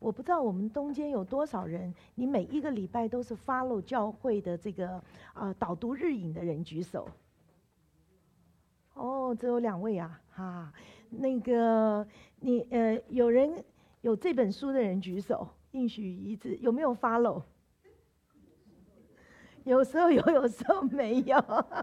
我不知道我们中间有多少人，你每一个礼拜都是 follow 教会的这个导读日影的人举手。哦，只有2位啊，哈，那个你有人有这本书的人举手，应许一致，有没有 follow？ 有时候有，有时候没有。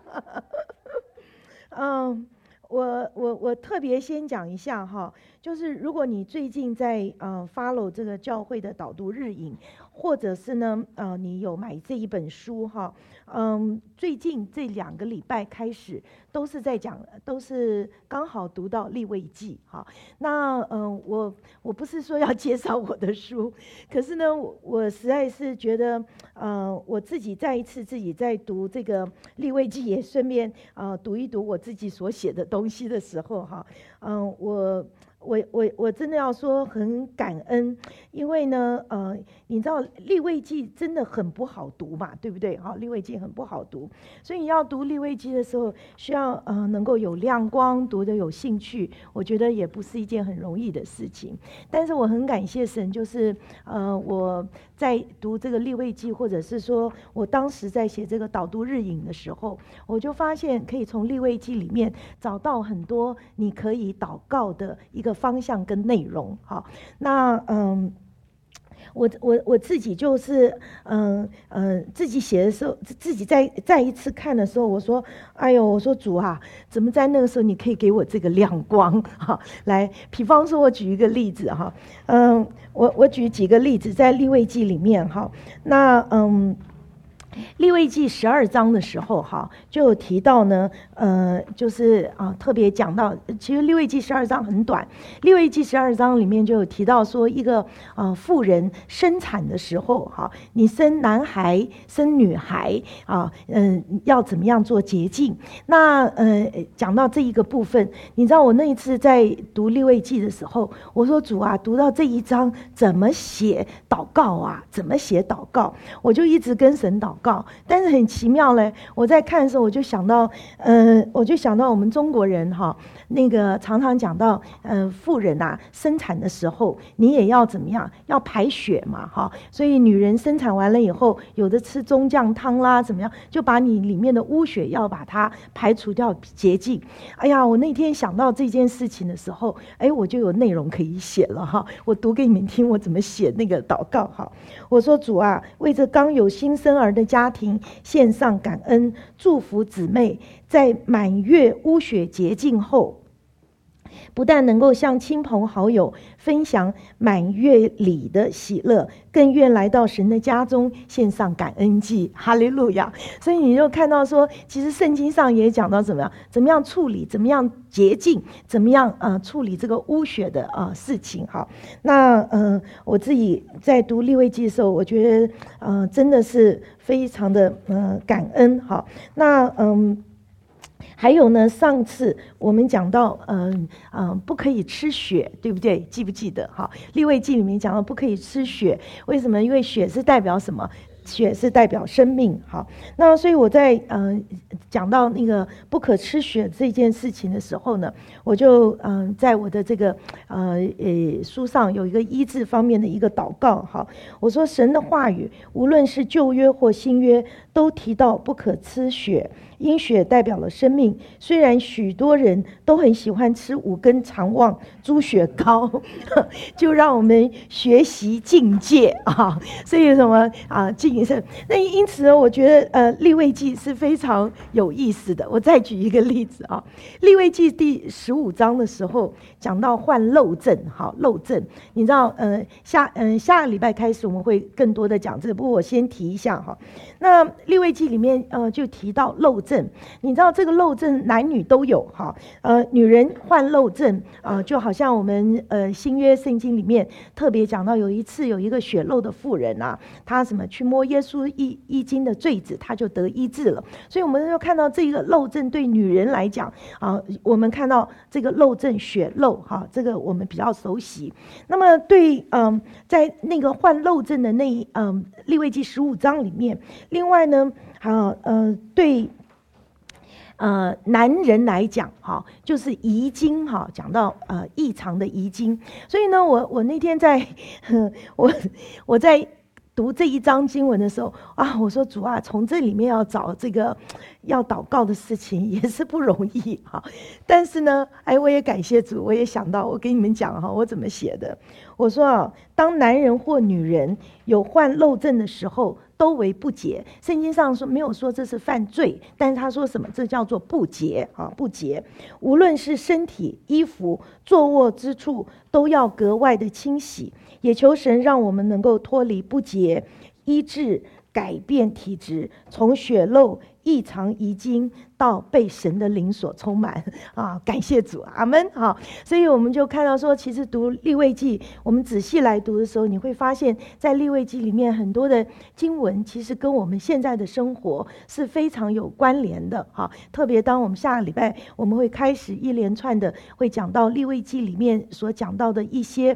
我特别先讲一下哈，就是如果你最近在follow 这个教会的导读日影，或者是呢你有买这一本书哈，最近这2个礼拜开始都是在讲，都是刚好读到利未记哈。那我不是说要介绍我的书，可是呢我实在是觉得我自己再一次自己在读这个利未记，也顺便读一读我自己所写的东西的时候哈，我真的要说很感恩，因为呢你知道利未记真的很不好读嘛，对不对？利未记很不好读，所以你要读利未记的时候，需要能够有亮光，读得有兴趣，我觉得也不是一件很容易的事情。但是我很感谢神，就是我在读这个利未记，或者是说我当时在写这个导读日影的时候，我就发现可以从利未记里面找到很多你可以祷告的一个方向跟内容。好，那我自己就是自己写的时候，自己再一次看的时候，我说哎呦，我说主啊，怎么在那个时候你可以给我这个亮光哈？来，比方说我举一个例子哈，我举几个例子在利未记里面哈，那利未记12章的时候哈，就有提到呢，就是特别讲到，其实利未记12章很短，利未记12章里面就有提到说，一个妇人生产的时候哈，你生男孩生女孩要怎么样做洁净？那讲到这一个部分，你知道我那一次在读利未记的时候，我说主啊，读到这一章怎么写祷告啊？怎么写祷告？我就一直跟神祷告。但是很奇妙嘞，我在看的时候，我就想到我们中国人哈，那个常常讲到妇人啊生产的时候，你也要怎么样？要排血嘛哈，所以女人生产完了以后，有的吃中酱汤啦，怎么样，就把你里面的污血要把它排除掉洁净。哎呀，我那天想到这件事情的时候，我就有内容可以写了哈，我读给你们听，我怎么写那个祷告哈。我说主啊，为这刚有新生儿的家庭献上感恩，祝福姊妹在满月污血洁净后，不但能够向亲朋好友分享满月礼的喜乐，更愿来到神的家中献上感恩祭。哈利路亚！所以你就看到说，其实圣经上也讲到怎么样处理，怎么样洁净，怎么样处理这个污血的事情。好，那我自己在读利未记的时候，我觉得真的是非常的感恩。好，那还有呢，上次我们讲到不可以吃血，对不对？记不记得？好，利未记里面讲到不可以吃血，为什么？因为血是代表什么？血是代表生命。好，那所以我在讲到那个不可吃血这件事情的时候呢，我就在我的这个书上有一个医治方面的一个祷告。好，我说神的话语无论是旧约或新约都提到不可吃血，因血代表了生命。虽然许多人都很喜欢吃5根肠旺猪血糕，就让我们学习境界啊。所以什么敬神。那因此呢，我觉得利未记是非常有意思的。我再举一个例子啊，利未记第15章的时候讲到患漏症。好，漏症，你知道下个礼拜开始我们会更多的讲这个，不过我先提一下哈。那利未记里面就提到漏症，你知道这个漏症男女都有哈。女人患漏症就好像我们新约圣经里面特别讲到，有一次有一个血漏的妇人啊，她去摸耶稣衣襟的坠子，她就得医治了。所以我们就看到这个漏症对女人来讲我们看到这个漏症血漏哈，这个我们比较熟悉。那么对在那个患漏症的利未记15章里面，另外呢对男人来讲哈，就是遗精哈，讲到异常的遗精。所以呢，我那天在我在读这一章经文的时候啊，我说主啊，从这里面要找这个要祷告的事情也是不容易哈。但是呢，我也感谢主，我也想到我给你们讲哈，我怎么写的。我说啊，当男人或女人有患漏症的时候，都为不洁。圣经上说没有说这是犯罪，但是他说什么？这叫做不洁啊，不洁。无论是身体、衣服、坐卧之处，都要格外的清洗。也求神让我们能够脱离不洁，医治改变体质，从血漏异常遗精到被神的灵所充满啊！感谢主，阿们。好，所以我们就看到说，其实读利未记，我们仔细来读的时候，你会发现在利未记里面很多的经文，其实跟我们现在的生活是非常有关联的哈。特别当我们下个礼拜我们会开始一连串的会讲到利未记里面所讲到的一些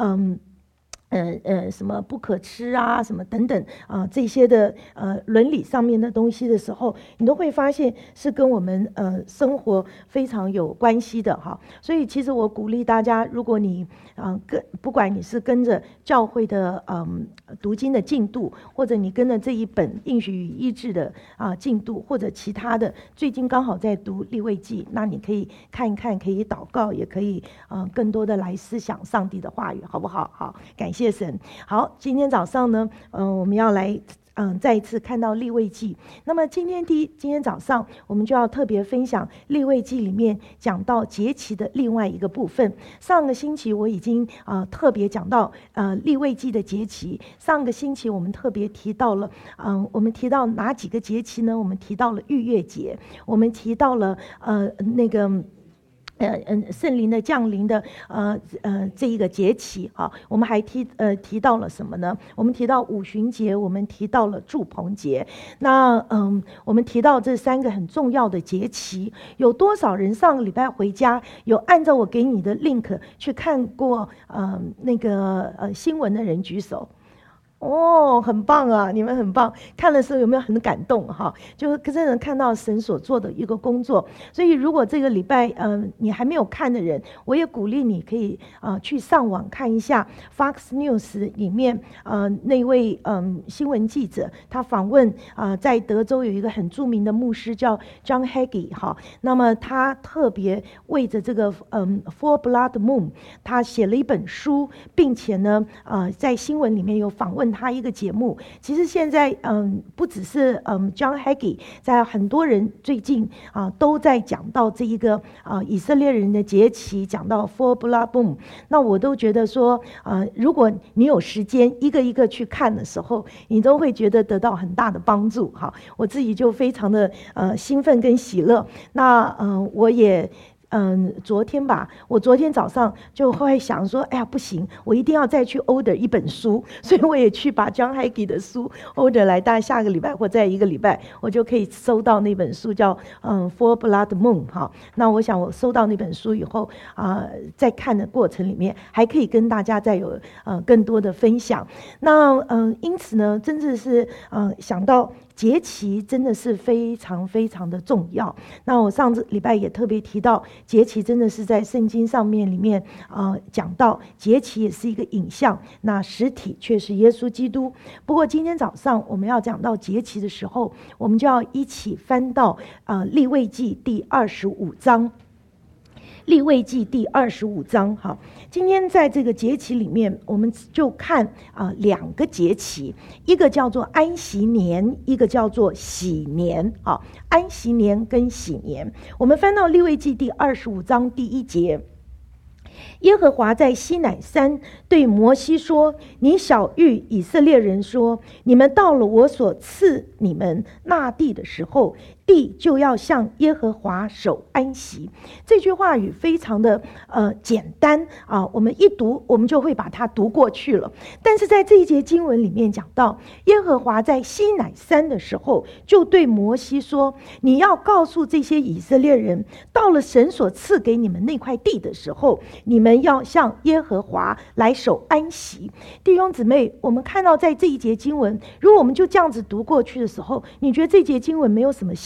什么不可吃啊，什么等等啊，这些的伦理上面的东西的时候，你都会发现是跟我们生活非常有关系的哈。所以其实我鼓励大家，如果你不管你是跟着教会的读经的进度，或者你跟着这一本应许与医治的进度，或者其他的，最近刚好在读利未记，那你可以看一看，可以祷告，也可以更多的来思想上帝的话语，好不好？好，感谢神。好，今天早上呢，我们要来再一次看到利未记。那么今天早上我们就要特别分享利未记里面讲到节期的另外一个部分。上个星期我已经特别讲到利未记的节期。上个星期我们特别提到了我们提到哪几个节期呢？我们提到了逾越节，我们提到了那个圣灵的降临的这一个节期啊，我们还提到了什么呢？我们提到五旬节，我们提到了住棚节。那我们提到这三个很重要的节期，有多少人上个礼拜回家有按照我给你的 link 去看过那个新闻的人举手？哦，很棒啊！你们很棒，看的时候有没有很感动哈？就真的看到神所做的一个工作。所以如果这个礼拜你还没有看的人，我也鼓励你可以去上网看一下 Fox News 里面那位新闻记者，他访问在德州有一个很著名的牧师叫 John Hagee 哈。那么他特别为着这个Full Blood Moon， 他写了一本书，并且呢在新闻里面有访问他一个节目。其实现在不只是John Hagee， 在很多人最近都在讲到这一个以色列人的节期，讲到 Full Blood Moon。 那我都觉得说如果你有时间一个一个去看的时候，你都会觉得得到很大的帮助哈。我自己就非常的兴奋跟喜乐。那我也我昨天早上就会想说，哎呀不行，我一定要再去 order 一本书，所以我也去把 John Hagee 的书 order 来，大概下个礼拜或再一个礼拜，我就可以收到那本书，叫Full Blood Moon 哈。那我想我收到那本书以后在看的过程里面，还可以跟大家再有更多的分享。那因此呢，真的是想到节期真的是非常非常的重要。那我上次礼拜也特别提到，节期真的是在圣经上面里面讲到，节期也是一个影像，那实体却是耶稣基督。不过今天早上我们要讲到节期的时候，我们就要一起翻到利未记第25章。利未记第25章哈，今天在这个节期里面，我们就看两个节期，一个叫做安息年，一个叫做喜年啊。安息年跟喜年，我们翻到利未记第25章第1节。耶和华在西乃山对摩西说：“你晓谕以色列人说，你们到了我所赐你们那地的时候，地就要向耶和华守安息。”这句话语非常的简单我们一读我们就会把它读过去了。但是在这一节经文里面讲到，耶和华在西乃山的时候，就对摩西说：“你要告诉这些以色列人，到了神所赐给你们那块地的时候，你们要向耶和华来守安息。”弟兄姊妹，我们看到在这一节经文，如果我们就这样子读过去的时候，你觉得这节经文没有什么吸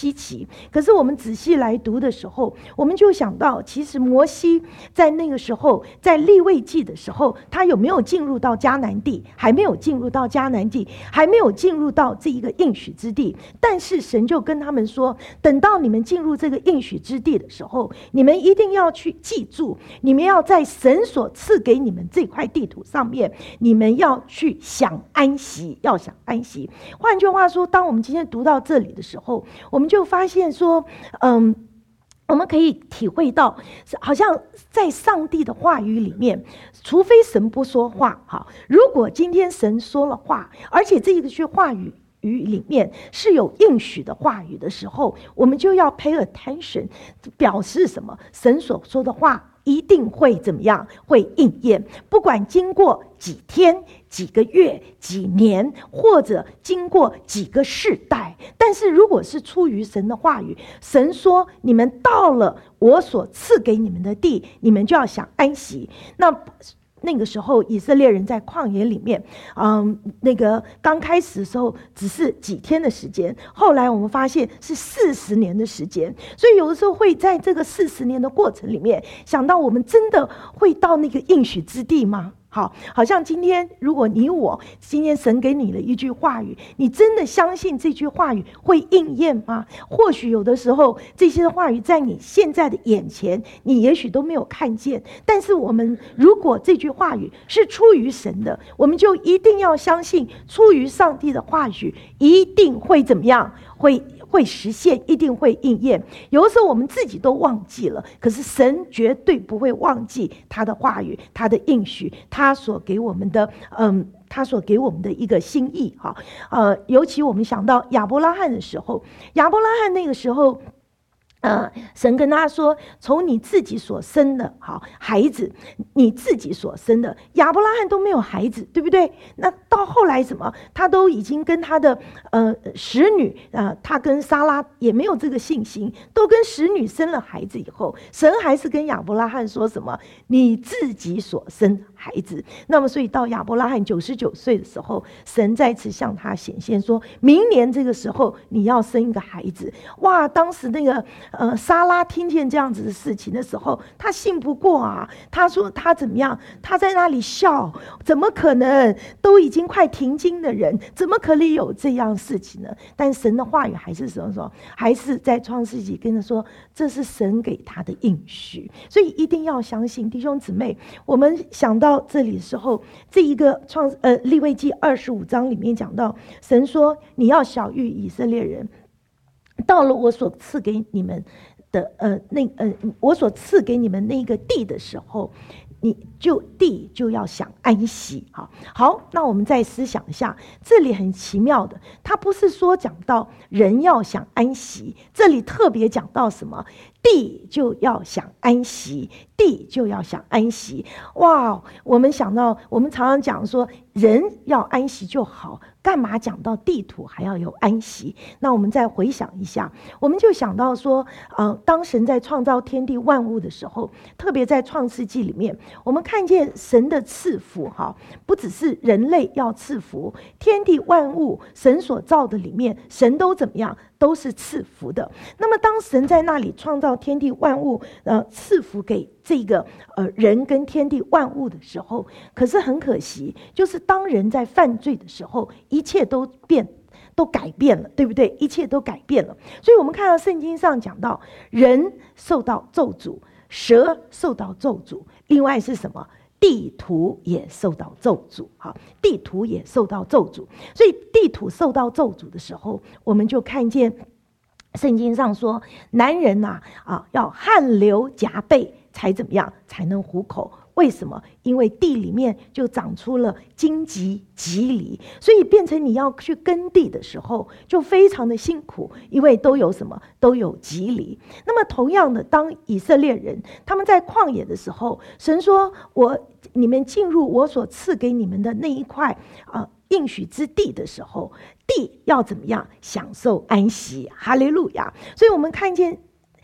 稀奇。可是我们仔细来读的时候，我们就想到，其实摩西在那个时候，在利未记的时候，他有没有进入到迦南地？还没有进入到迦南地，还没有进入到这一个应许之地。但是神就跟他们说，等到你们进入这个应许之地的时候，你们一定要去记住，你们要在神所赐给你们这块地图上面，你们要去享安息，要享安息。换句话说，当我们今天读到这里的时候，我们就发现说，我们可以体会到，好像在上帝的话语里面，除非神不说话，如果今天神说了话，而且这一句话语里面是有应许的话语的时候，我们就要 pay attention， 表示什么？神所说的话一定会怎么样？会应验，不管经过几天、几个月、几年，或者经过几个世代。但是如果是出于神的话语，神说你们到了我所赐给你们的地，你们就要享安息。那个时候以色列人在旷野里面，那个刚开始的时候只是几天的时间，后来我们发现是40年的时间。所以有的时候会在这个40年的过程里面，想到我们真的会到那个应许之地吗？好像今天如果你我今天神给你了一句话语，你真的相信这句话语会应验吗？或许有的时候这些话语在你现在的眼前，你也许都没有看见，但是我们如果这句话语是出于神的，我们就一定要相信出于上帝的话语一定会怎么样，会实现，一定会应验。有的时候我们自己都忘记了，可是神绝对不会忘记他的话语，他的应许，他所给我们的一个心意。尤其我们想到亚伯拉罕的时候，亚伯拉罕那个时候神跟他说，从你自己所生的孩子，你自己所生的，亚伯拉罕都没有孩子，对不对？那到后来什么，他都已经跟他的使女他跟撒拉也没有这个信心，都跟使女生了孩子以后，神还是跟亚伯拉罕说什么？你自己所生孩子。那么所以到亚伯拉罕99岁的时候，神再次向他显现，说明年这个时候你要生一个孩子。哇，当时那个撒拉听见这样子的事情的时候，他信不过啊。他说他怎么样？他在那里笑，怎么可能？都已经快停经的人，怎么可能有这样事情呢？但神的话语还是什么说？还是在创世纪跟他说，这是神给他的应许。所以一定要相信，弟兄姊妹，我们想到这里的时候，这一个利未记25章里面讲到，神说你要晓谕以色列人，到了我所赐给你们的我所赐给你们那个地的时候，地就要享安息。好，那我们再思想一下，这里很奇妙的，他不是说讲到人要享安息，这里特别讲到什么？地就要享安息，地就要享安息。哇，我们想到，我们常常讲说人要安息就好，干嘛讲到地土还要有安息？那我们再回想一下，我们就想到说，当神在创造天地万物的时候，特别在创世纪里面，我们看见神的赐福，不只是人类要赐福，天地万物神所造的里面，神都怎么样？都是赐福的。那么当神在那里创造天地万物，赐福给这个人跟天地万物的时候，可是很可惜，就是当人在犯罪的时候，一切都改变了，对不对？一切都改变了。所以我们看到圣经上讲到，人受到咒诅，蛇受到咒诅，另外是什么？地土也受到咒诅。地土也受到咒诅。所以地土受到咒诅的时候，我们就看见圣经上说，男人要汗流浃背才怎么样，才能糊口。为什么？因为地里面就长出了荆棘棘藜，所以变成你要去耕地的时候就非常的辛苦，因为都有什么？都有棘藜。那么同样的，当以色列人他们在旷野的时候，神说你们进入我所赐给你们的那一块应许之地的时候，地要怎么样？享受安息。哈利路亚。所以我们看见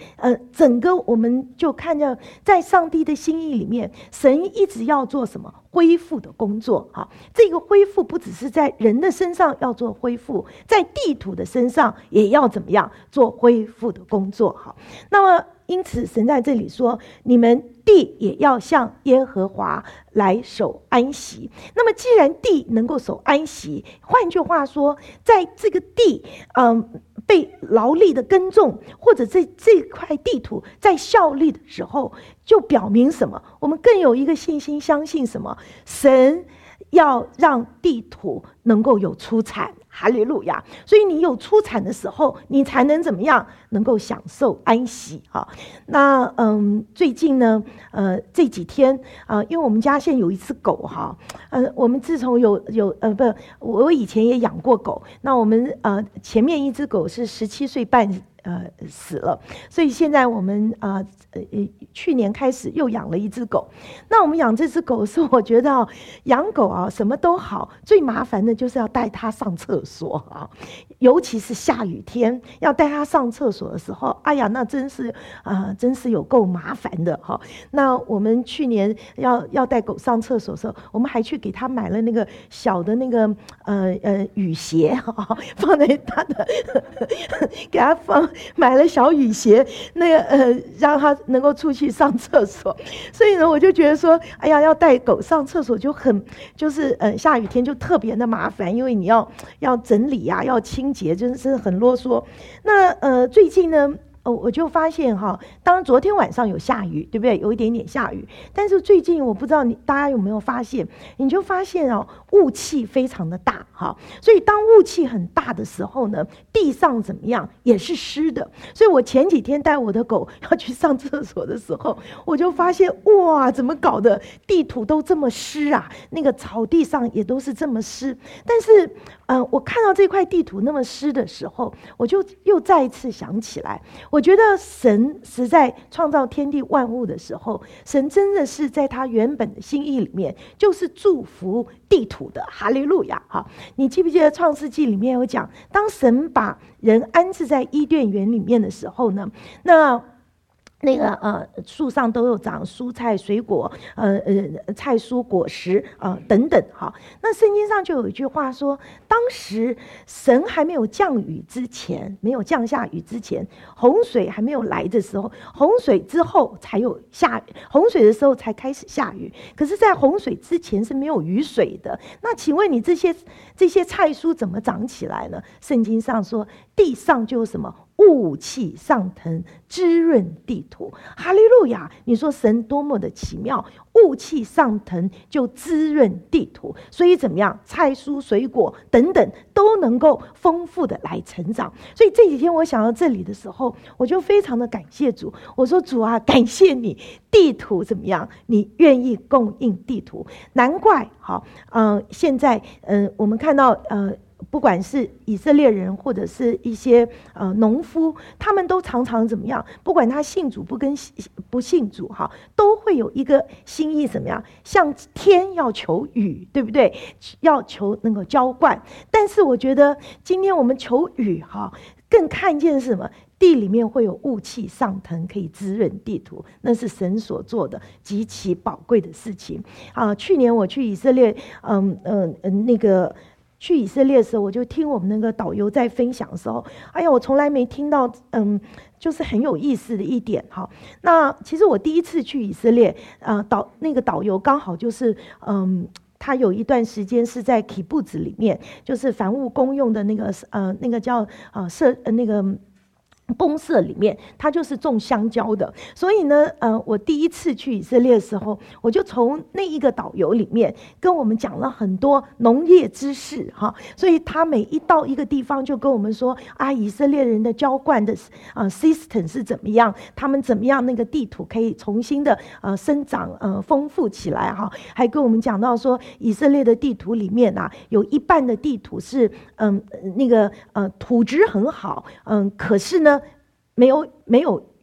整个我们就看着在上帝的心意里面，神一直要做什么恢复的工作。好，这个恢复不只是在人的身上要做恢复，在地土的身上也要怎么样做恢复的工作。好，那么因此神在这里说，你们地也要向耶和华来守安息。那么既然地能够守安息，换句话说，在这个地被劳力的耕种，或者这块地土在效力的时候，就表明什么？我们更有一个信心，相信什么？神要让地土能够有出产，哈利路亚！所以你有出产的时候，你才能怎么样？能够享受安息哈。那最近呢，这几天因为我们家现在有一只狗哈，我们自从我以前也养过狗，那我们前面一只狗是17岁半死了，所以现在我们去年开始又养了一只狗。那我们养这只狗的时候，我觉得养狗什么都好，最麻烦的就是要带它上厕所尤其是下雨天要带它上厕所的时候，哎呀，那真是有够麻烦的哈。那我们去年要带狗上厕所的时候，我们还去给它买了那个小的那个雨鞋放在它的给它买了小雨鞋，那个让它能够出去上厕所。所以呢，我就觉得说，哎呀，要带狗上厕所就是下雨天就特别的麻烦，因为你要整理要清洁，真是很啰嗦。那最近呢，我就发现当然昨天晚上有下雨，对不对？有一点点下雨，但是最近我不知道大家有没有发现，你就发现雾气非常的大所以当雾气很大的时候呢，地上怎么样也是湿的。所以我前几天带我的狗要去上厕所的时候，我就发现哇，怎么搞的，地土都这么湿啊，那个草地上也都是这么湿。但是我看到这块地土那么湿的时候，我就又再一次想起来，我觉得神实在创造天地万物的时候，神真的是在他原本的心意里面就是祝福地土的，哈利路亚。你记不记得创世纪里面有讲，当神把人安置在伊甸园里面的时候呢，那个树上都有长蔬菜水果，菜蔬果实等等那圣经上就有一句话说，当时神还没有降雨之前，没有降下雨之前，洪水还没有来的时候，洪水之后才有洪水的时候才开始下雨。可是在洪水之前是没有雨水的。那请问你这些菜蔬怎么长起来呢？圣经上说，地上就有什么雾气上腾，滋润地土。哈利路亚！你说神多么的奇妙，雾气上腾就滋润地土，所以怎么样，菜蔬水果等等都能够丰富的来成长。所以这几天我想到这里的时候，我就非常的感谢主。我说主啊，感谢你，地土怎么样，你愿意供应地土。难怪现在我们看到不管是以色列人或者是一些农夫，他们都常常怎么样？不管他信主不信主都会有一个心意怎么样？向天要求雨，对不对？要求能够浇灌。但是我觉得今天我们求雨更看见是什么？地里面会有雾气上腾，可以滋润地土，那是神所做的极其宝贵的事情去年我去以色列，去以色列的时候，我就听我们那个导游在分享的时候，哎呀，我从来没听到，就是很有意思的一点那其实我第一次去以色列，那个导游刚好就是，他有一段时间是在基布兹里面，就是凡物公用的那个叫那个公社里面，他就是种香蕉的。所以呢我第一次去以色列的时候，我就从那一个导游里面跟我们讲了很多农业知识所以他每一到一个地方就跟我们说以色列人的浇灌的system 是怎么样，他们怎么样那个地土可以重新的生长丰富起来还跟我们讲到说，以色列的地图里面有一半的地图是土质很好可是呢没有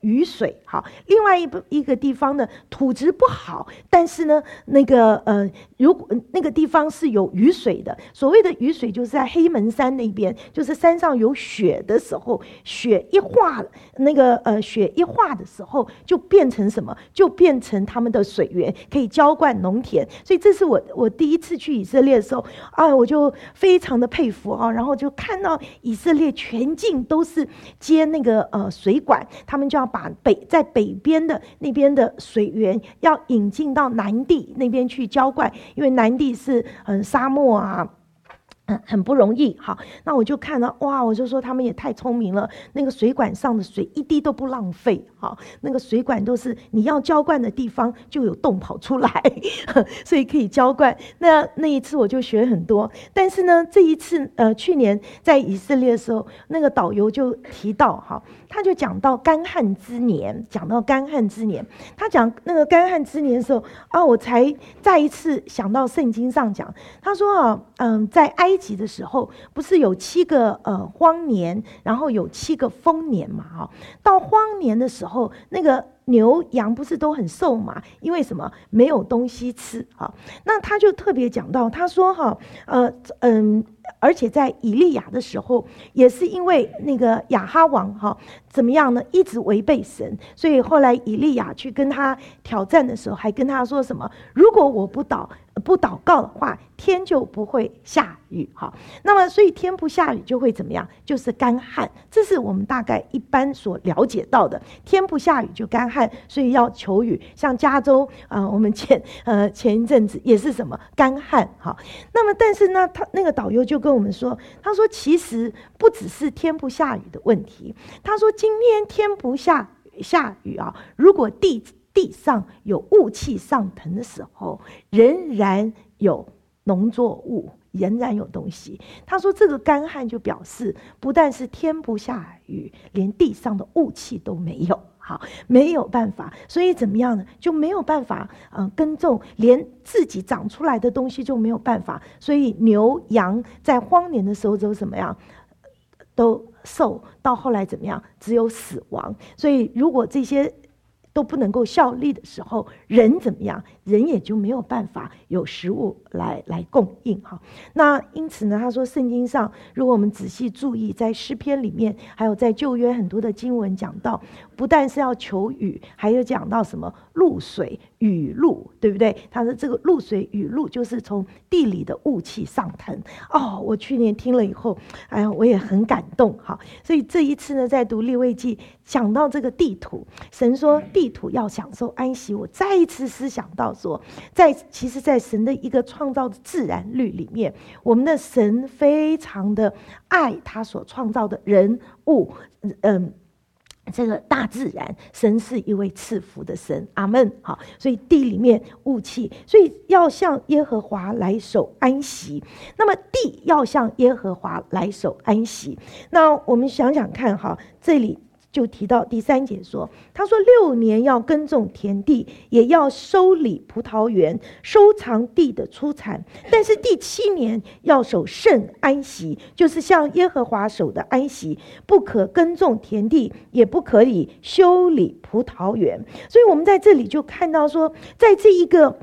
雨水，好，另外一个地方呢土质不好，但是呢如果那个地方是有雨水的，所谓的雨水就是在黑门山那边，就是山上有雪的时候，雪一化的时候就变成什么？就变成他们的水源，可以浇灌农田。所以这是我第一次去以色列的时候啊，我就非常的佩服啊，然后就看到以色列全境都是接那个水管，他们就要把在北边的那边的水源要引进到南地那边去浇灌，因为南地是沙漠啊。很不容易，好，那我就看到哇，我就说他们也太聪明了，那个水管上的水一滴都不浪费，好，那个水管都是你要浇灌的地方就有洞跑出来，所以可以浇灌。那一次我就学很多，但是呢，这一次去年在以色列的时候，那个导游就提到哈，他就讲到干旱之年，他讲那个干旱之年的时候啊，我才再一次想到圣经上讲，他说啊，在埃及的时候，不是有7个荒年，然后有7个丰年嘛？哈，到荒年的时候，那个牛羊不是都很瘦嘛？因为什么？没有东西吃。哈，那他就特别讲到，他说哈，而且在以利亚的时候，也是因为那个亚哈王哈怎么样呢？一直违背神，所以后来以利亚去跟他挑战的时候，还跟他说什么？如果我不祷告的话，天就不会下雨。好，那么所以天不下雨就会怎么样？就是干旱。这是我们大概一般所了解到的，天不下雨就干旱，所以要求雨。像加州我们前一阵子也是什么干旱。好，那么但是呢，他那个导游就跟我们说，他说其实不只是天不下雨的问题，他说今天天不下雨啊，如果地上有雾气上腾的时候，仍然有农作物，仍然有东西。他说这个干旱就表示不但是天不下雨，连地上的雾气都没有。好，没有办法，所以怎么样呢？就没有办法耕种，连自己长出来的东西就没有办法。所以牛羊在荒年的时候都怎么样？都瘦，到后来怎么样？只有死亡。所以如果这些都不能够效力的时候，人怎么样？人也就没有办法有食物来供应哈。那因此呢，他说圣经上，如果我们仔细注意，在诗篇里面，还有在旧约很多的经文讲到，不但是要求雨，还有讲到什么露水、雨露，对不对？他说这个露水、雨露就是从地里的雾气上腾。哦，我去年听了以后，哎呀，我也很感动哈。所以这一次呢，在读利未记讲到这个地土，神说地土要享受安息，我再一次思想到说，其实在神的一个创造的自然律里面，我们的神非常的爱他所创造的人物，这个大自然，神是一位赐福的神，阿们。好，所以地里面雾气，所以要向耶和华来守安息。那么地要向耶和华来守安息。那我们想想看哈，这里就提到第3节说，他说6年要耕种田地，也要收理葡萄园，收藏地的出产，但是第7年要守圣安息，就是向耶和华守的安息，不可耕种田地，也不可以修理葡萄园。所以我们在这里就看到说，在这一个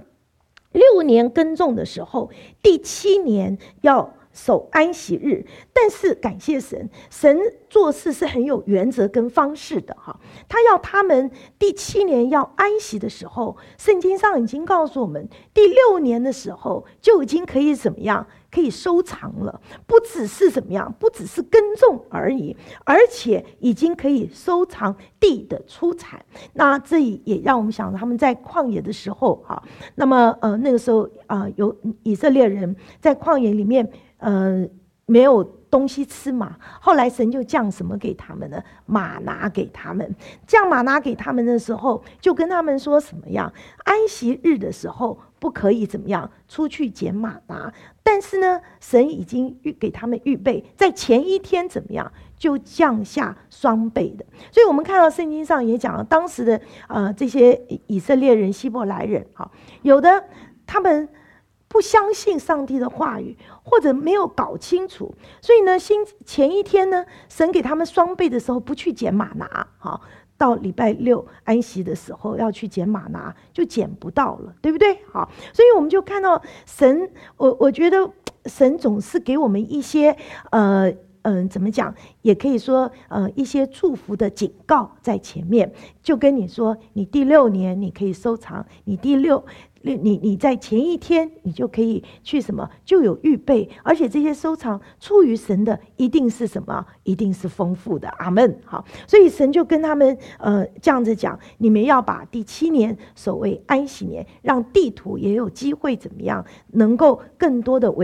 6年耕种的时候，第7年要守安息日。但是感谢神，神做事是很有原则跟方式的哈。他要他们第7年要安息的时候，圣经上已经告诉我们，第6年的时候就已经可以怎么样？可以收藏了，不只是怎么样，不只是耕种而已，而且已经可以收藏地的出产。那这也让我们想到他们在旷野的时候哈，那么那个时候有以色列人在旷野里面没有东西吃嘛，后来神就降什么给他们呢？玛拿给他们。降玛拿给他们的时候，就跟他们说什么样？安息日的时候不可以怎么样出去捡玛拿，但是呢，神已经给他们预备，在前一天怎么样就降下双倍的。所以我们看到圣经上也讲了，当时的这些以色列人、希伯来人，有的他们不相信上帝的话语，或者没有搞清楚，所以呢，前一天呢，神给他们双倍的时候，不去捡玛拿， 到礼拜六安息的时候要去捡玛拿，就捡不到了，对不对？好，所以我们就看到神，我觉得神总是给我们一些怎么讲，也可以说一些祝福的警告在前面，就跟你说，你第6年你可以收藏，你在前一天你就可以去什么，就有预备，而且这些收藏出于神的一定是什么，一定是丰富的。阿们。好，所以神就跟他们这样子讲，你们要把第7年守为安息年，让地土也有机会怎么样，能够更多的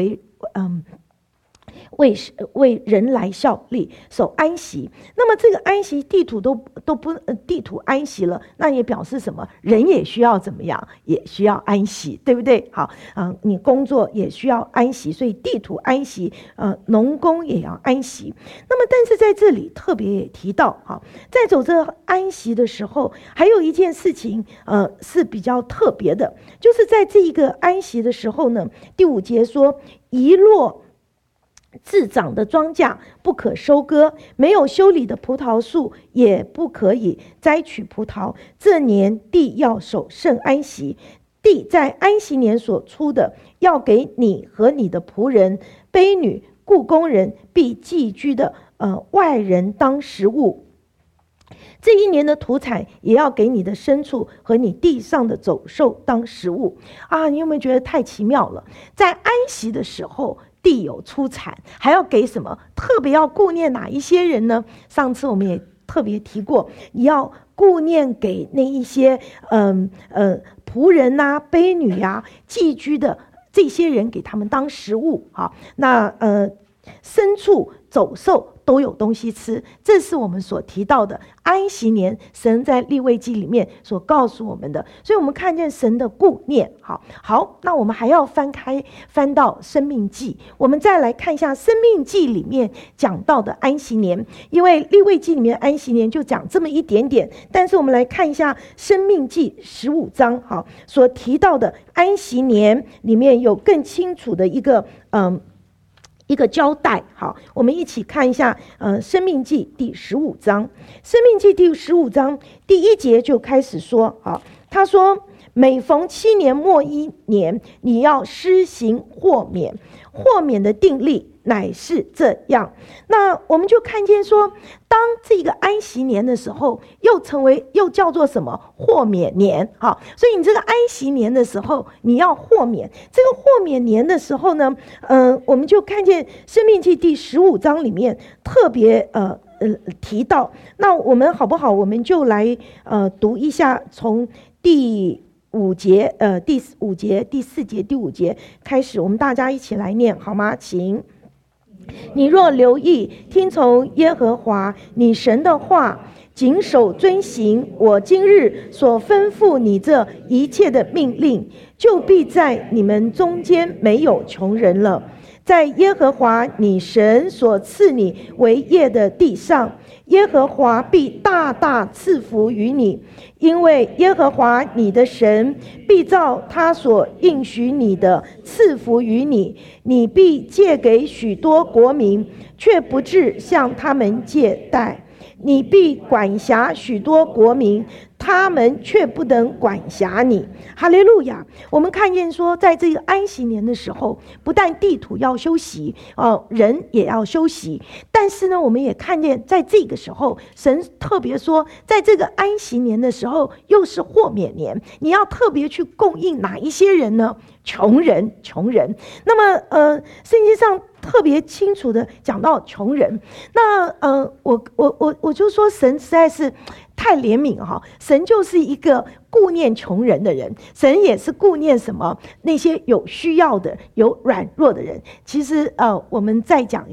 为人来效力，守安息。那么这个安息，地土都不地土安息了，那也表示什么？人也需要怎么样？也需要安息，对不对？好，你工作也需要安息，所以地土安息，农工也要安息。那么，但是在这里特别也提到，好，在走这安息的时候，还有一件事情，是比较特别的，就是在这一个安息的时候呢，第5节说，遗落自长的庄稼不可收割，没有修理的葡萄树也不可以摘取葡萄。这年地要守圣安息，地在安息年所出的，要给你和你的仆人、婢女、雇工人、必寄居的外人当食物。这一年的土产也要给你的牲畜和你地上的走兽当食物。你有没有觉得太奇妙了？在安息的时候，地有出产，还要给什么？特别要顾念哪一些人呢？上次我们也特别提过，你要顾念给那一些仆人啊、婢女啊、寄居的这些人，给他们当食物。好，那牲畜、走兽都有东西吃，这是我们所提到的安息年，神在利未记里面所告诉我们的。所以我们看见神的顾念。好，那我们还要翻到申命记，我们再来看一下申命记里面讲到的安息年，因为利未记里面安息年就讲这么一点点，但是我们来看一下申命记15章，好，所提到的安息年里面有更清楚的一个交代。好，我们一起看一下申命记第15章。申命记第15章第1节就开始说，好，他说，每逢7年末1年，你要施行豁免，豁免的定例乃是这样。那我们就看见说，当这个安息年的时候，又叫做什么？豁免年。好，所以你这个安息年的时候，你要豁免。这个豁免年的时候呢，我们就看见申命记第15章里面特别提到。那我们好不好？我们就来读一下，从第5节、第5节、第4节、第5节开始，我们大家一起来念好吗？请。你若留意听从耶和华你神的话，谨守遵行我今日所吩咐你这一切的命令，就必在你们中间没有穷人了。在耶和华你神所赐你为业的地上，耶和华必大大赐福于你，因为耶和华你的神必照他所应许你的赐福于你。你必借给许多国民，却不致向他们借贷；你必管辖许多国民，他们却不能管辖你。哈利路亚！我们看见说，在这个安息年的时候，不但地土要休息，人也要休息。但是呢，我们也看见在这个时候，神特别说，在这个安息年的时候，又是豁免年，你要特别去供应哪一些人呢？穷人。那么圣经上特别清楚的讲到穷人。那我就说，神实在是太怜悯哈，神就是一个顾念穷人的人，神也是顾念什么？那些有需要的、有软弱的人。其实我们再讲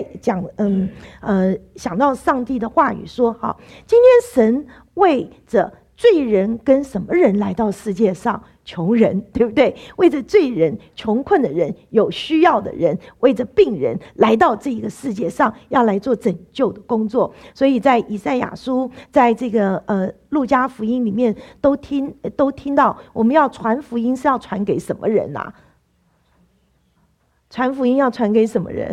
想到上帝的话语说，哈，今天神为着罪人跟什么人来到世界上？穷人，对不对？为着罪人、穷困的人、有需要的人，为着病人来到这个世界上，要来做拯救的工作。所以在以赛亚书，在这个路加福音里面都听到，我们要传福音是要传给什么人啊？传福音要传给什么人？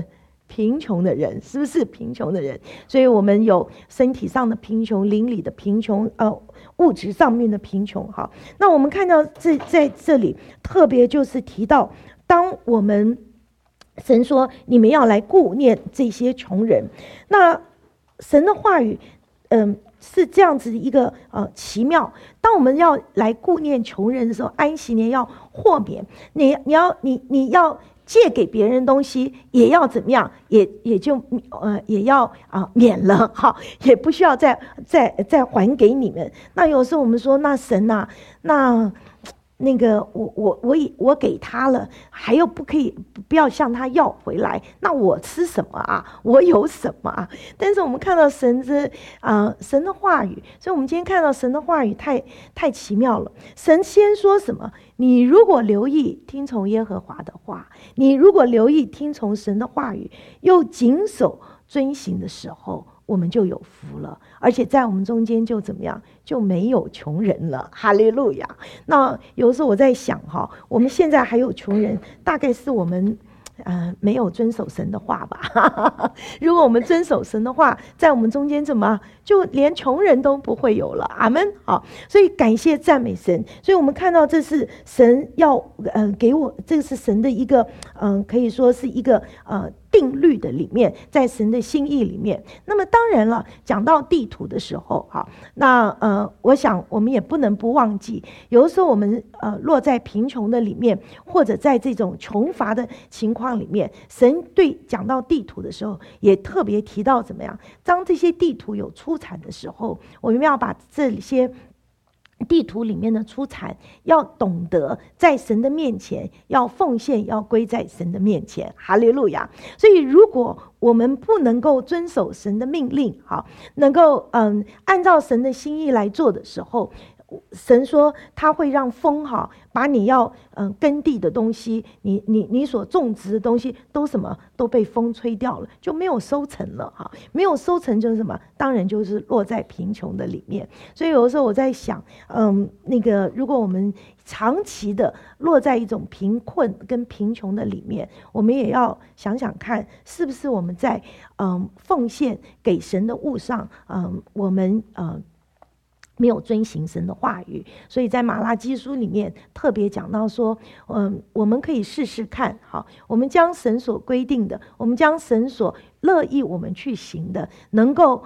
贫穷的人，是不是贫穷的人？所以我们有身体上的贫穷、灵里的贫穷，物质上面的贫穷。好，那我们看到在这里特别就是提到，当我们神说你们要来顾念这些穷人，那神的话语，是这样子一个奇妙。当我们要来顾念穷人的时候，安息年要豁免，你要借给别人东西，也要怎么样？也就也要免了，好，也不需要再还给你们。那有时候我们说，那神啊，那个我给他了，还有不要向他要回来，那我吃什么啊？我有什么啊？但是我们看到神的话语，所以我们今天看到神的话语太奇妙了。神先说什么？你如果留意听从耶和华的话，你如果留意听从神的话语，又谨守遵行的时候，我们就有福了，而且在我们中间就怎么样，就没有穷人了。哈利路亚。那有时候我在想我们现在还有穷人，大概是我们没有遵守神的话吧。如果我们遵守神的话，在我们中间怎么就连穷人都不会有了。阿们。好，所以感谢赞美神。所以我们看到这是神要给我，这个是神的一个可以说是一个定律的里面，在神的心意里面。那么当然了，讲到地图的时候那我想我们也不能不忘记，有的时候我们落在贫穷的里面，或者在这种穷乏的情况里面，神讲到地图的时候，也特别提到怎么样，当这些地图有出产的时候，我们要把这些地图里面的出产要懂得在神的面前要奉献，要归在神的面前。哈利路亚。所以如果我们不能够遵守神的命令，能够按照神的心意来做的时候，神说他会让风把你要耕地的东西，你所种植的东西都被风吹掉了，就没有收成了。没有收成就是什么？当然就是落在贫穷的里面。所以有的时候我在想，如果我们长期的落在一种贫困跟贫穷的里面，我们也要想想看，是不是我们在奉献给神的物上，我们没有遵行神的话语。所以在马拉基书里面特别讲到说，我们可以试试看，我们将神所规定的，我们将神所乐意我们去行的，能够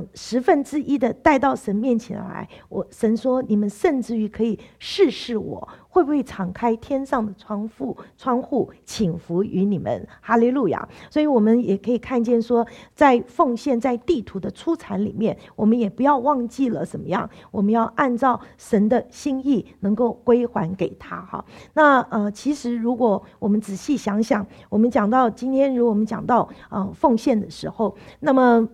1/10的带到神面前来。神说，你们甚至于可以试试我会不会敞开天上的窗户请福于你们。哈利路亚。所以我们也可以看见说，在奉献在地图的出产里面，我们也不要忘记了怎么样，我们要按照神的心意能够归还给他。那其实如果我们仔细想想，我们讲到今天，如果我们讲到奉献的时候，那么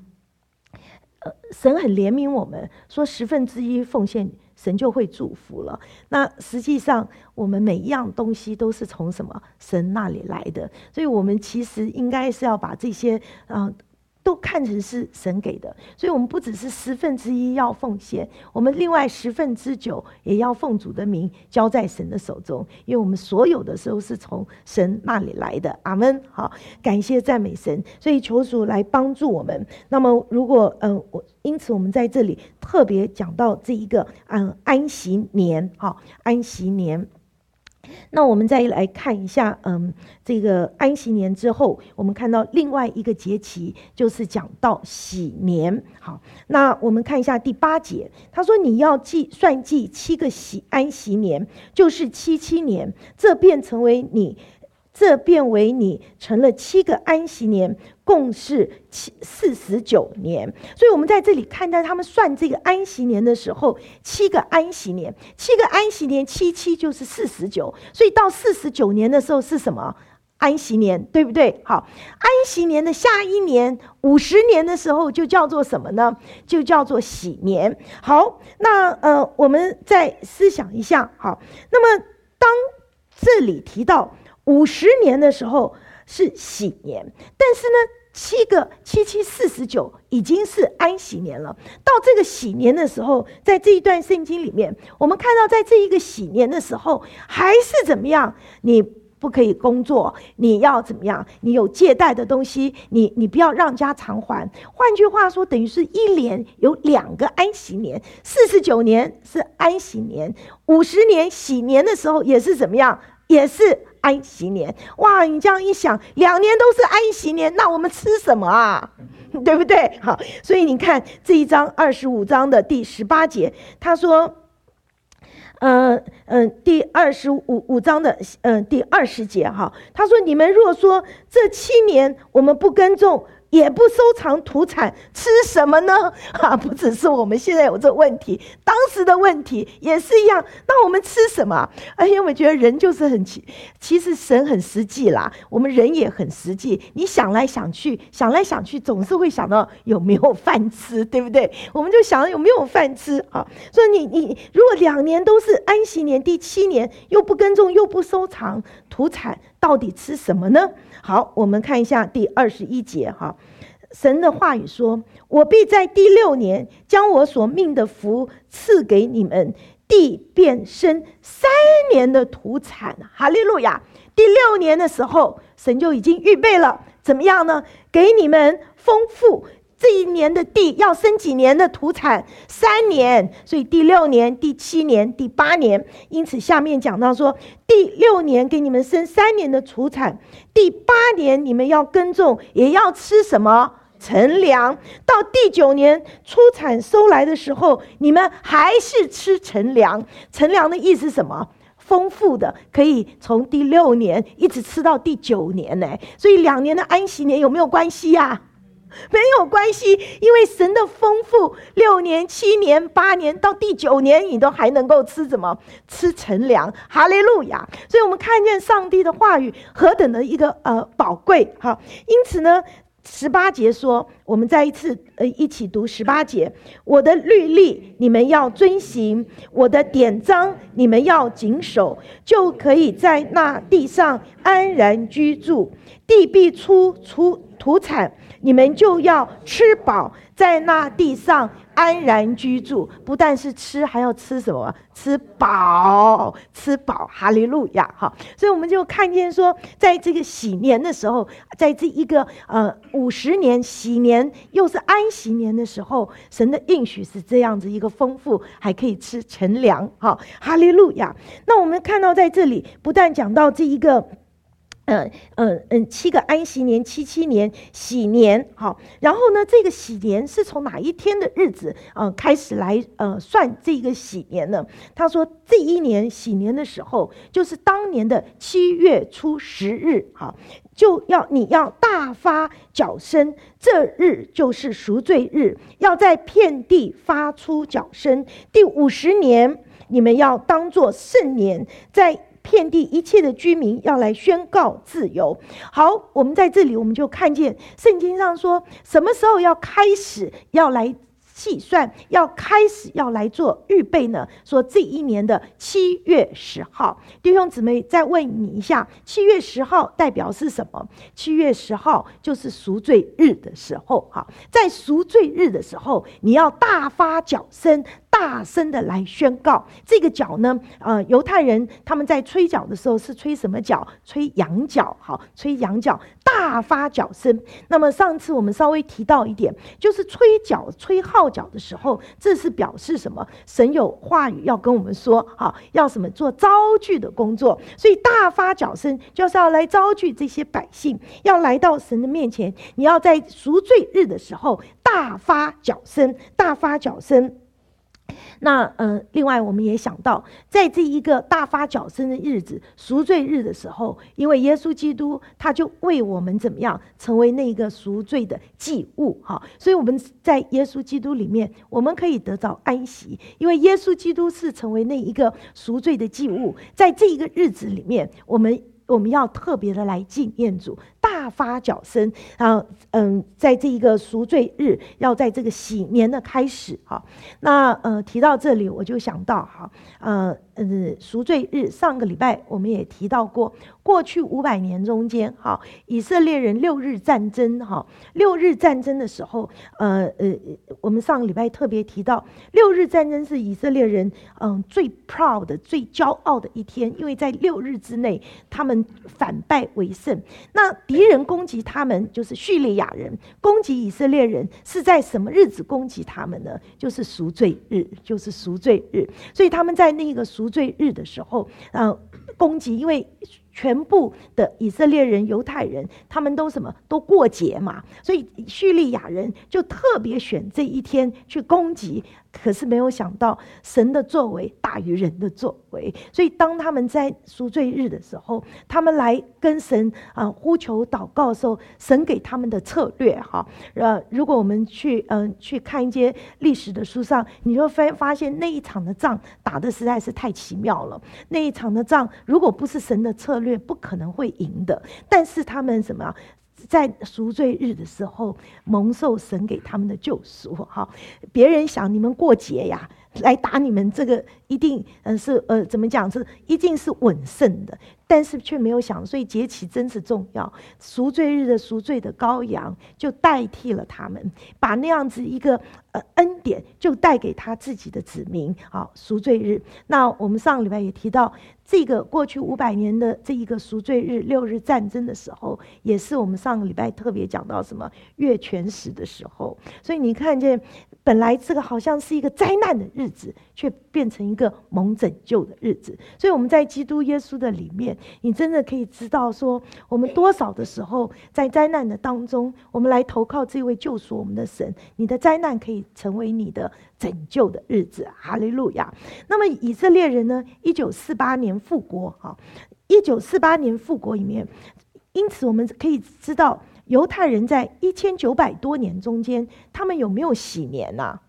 神很怜悯我们，说1/10奉献，神就会祝福了。那实际上我们每一样东西都是从什么？神那里来的。所以我们其实应该是要把这些都看成是神给的。所以我们不只是1/10要奉献，我们另外9/10也要奉主的名交在神的手中，因为我们所有的时候是从神那里来的。阿们。好，感谢赞美神。所以求主来帮助我们。那么如果因此我们在这里特别讲到这一个安息年。安息年。那我们再来看一下，这个安息年之后，我们看到另外一个节期，就是讲到喜年。好，那我们看一下第8节，他说你要算计7个安息年，就是77年，这便为你成了7个安息年，共是49年。所以我们在这里看到他们算这个安息年的时候，7个安息年，77就是49，所以到49年的时候是什么？安息年，对不对？好，安息年的下一年50年的时候就叫做什么呢？就叫做喜年。好，那我们再思想一下。好，那么当这里提到50年的时候是喜年，但是呢77、49已经是安息年了。到这个喜年的时候，在这一段圣经里面，我们看到在这一个喜年的时候，还是怎么样？你不可以工作，你要怎么样？你有借贷的东西，你不要让家偿还。换句话说，等于是一年有2个安息年，49年是安息年，50年喜年的时候也是怎么样？也是安息年。哇，你这样一想，2年都是安息年，那我们吃什么啊？对不对？好，所以你看这一章25章的第18节，他说第25章的第20节哈，他说你们若说这7年我们不耕种，也不收藏土产，吃什么呢？不只是我们现在有这问题，当时的问题也是一样。那我们吃什么？因为我觉得人就是其实神很实际啦，我们人也很实际。你想来想去，总是会想到有没有饭吃，对不对？我们就想有没有饭吃啊。所以你如果2年都是安息年，第7年又不耕种，又不收藏土产，到底吃什么呢？好，我们看一下第21节哈。神的话语说，我必在第6年将我所命的福赐给你们，地便生3年的土产。哈利路亚！第6年的时候，神就已经预备了怎么样呢？给你们丰富。这一年的地要生几年的土产？3年。所以第6年、第7年、第8年。因此下面讲到说，第6年给你们生3年的土产，第8年你们要耕种，也要吃什么？陈粮。到第9年出产收来的时候，你们还是吃陈粮。陈粮的意思是什么？丰富的，可以从第6年一直吃到第9年呢。所以2年的安息年有没有关系呀？没有关系，因为神的丰富，6年、7年、8年到第9年，你都还能够吃什么？吃陈粮。哈利路亚！所以我们看见上帝的话语何等的一个宝贵哈。因此呢，18节说，我们再一起读18节，我的律例你们要遵行，我的典章你们要谨守，就可以在那地上安然居住，地必出土产，你们就要吃饱，在那地上安然居住。不但是吃，还要吃什么？吃饱，吃饱。哈利路亚！哈，所以我们就看见说，在这个喜年的时候，在这一个50年喜年又是安息年的时候，神的应许是这样子一个丰富，还可以吃陈粮。哈利路亚！那我们看到在这里，不但讲到这一个7个安息年、7年喜年。好，然后呢，这个喜年是从哪一天的日子开始来算这个喜年呢？他说这一年喜年的时候，就是当年的7月初10日。好，你要大发脚声，这日就是赎罪日，要在遍地发出脚声。第50年，你们要当作圣年，在遍地一切的居民要来宣告自由。好，我们在这里我们就看见圣经上说，什么时候要开始要来计算，要开始要来做预备呢？说这一年的7月10号，弟兄姊妹再问你一下，7月10号代表是什么？7月10号就是赎罪日的时候。好，在赎罪日的时候，你要大发脚声，大声的来宣告。这个角呢，犹太人他们在吹角的时候是吹什么角？吹羊角。好，吹羊角，大发脚声。那么上次我们稍微提到一点，就是吹角、吹号角的时候，这是表示什么？神有话语要跟我们说，要什么？做招聚的工作。所以大发脚声就是要来招聚这些百姓，要来到神的面前。你要在赎罪日的时候大发脚声，大发脚声。那另外我们也想到，在这一个大发脚声的日子，赎罪日的时候，因为耶稣基督他就为我们怎么样成为那个赎罪的祭物。所以我们在耶稣基督里面，我们可以得到安息，因为耶稣基督是成为那一个赎罪的祭物。在这一个日子里面，我们要特别的来纪念主，大大发脚声在这一个赎罪日，要在这个喜年的开始哈。那提到这里，我就想到哈，赎罪日上个礼拜我们也提到过，过去500年中间哈，以色列人6日战争哈，6日战争的时候，我们上个礼拜特别提到，6日战争是以色列人最 proud 的、最骄傲的一天，因为在6日之内，他们反败为胜。那敌人攻击他们，就是叙利亚人攻击以色列人，是在什么日子攻击他们呢？就是赎罪日，就是赎罪日。所以他们在那个赎罪日的时候，攻击，因为全部的以色列人、犹太人，他们都什么都过节嘛，所以叙利亚人就特别选这一天去攻击。可是没有想到，神的作为大于人的作为，所以当他们在赎罪日的时候，他们来跟神呼求祷告的时候，神给他们的策略哈，如果我们去看一些历史的书上，你就会发现那一场的仗打得实在是太奇妙了。那一场的仗，如果不是神的策略，不可能会赢的。但是他们什么？在赎罪日的时候，蒙受神给他们的救赎哈。别人想你们过节呀，来打你们，这个一定是怎么讲？是一定是稳胜的。但是却没有想，所以节期真是重要。赎罪日的赎罪的羔羊就代替了他们，把那样子一个恩典就带给他自己的子民。好，赎罪日。那我们上个礼拜也提到，这个过去500年的这一个赎罪日6日战争的时候，也是我们上个礼拜特别讲到什么月全食的时候。所以你看见，本来这个好像是一个灾难的日子，却变成一个蒙拯救的日子。所以我们在基督耶稣的里面，你真的可以知道说，我们多少的时候在灾难的当中，我们来投靠这位救赎我们的神，你的灾难可以成为你的拯救的日子。哈利路亚。那么以色列人呢，1948年复国，1948年复国里面，因此我们可以知道犹太人在1900多年中间，他们有没有喜年啊？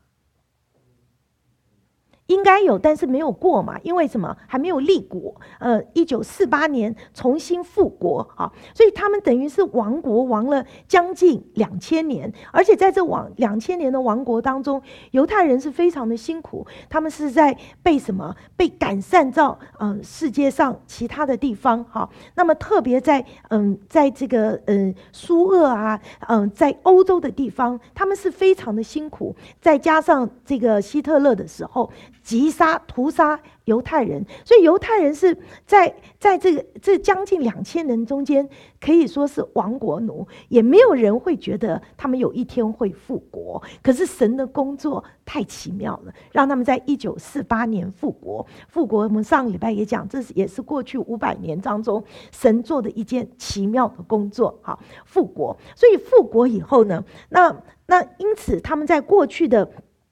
应该有，但是没有过嘛，因为什么？还没有立国。1948年重新复国啊，所以他们等于是亡国亡了将近2000年，而且在这2000年的亡国当中，犹太人是非常的辛苦，他们是在被什么？被赶散到世界上其他的地方哈。那么特别在这个苏俄啊，在欧洲的地方，他们是非常的辛苦，再加上这个希特勒的时候。屠杀犹太人，所以犹太人是在这将近2000人中间，可以说是亡国奴，也没有人会觉得他们有一天会复国。可是神的工作太奇妙了，让他们在1948年复国。我们上个礼拜也讲，这也是过去500年当中神做的一件奇妙的工作。好，复国。所以复国以后呢，那因此他们在过去的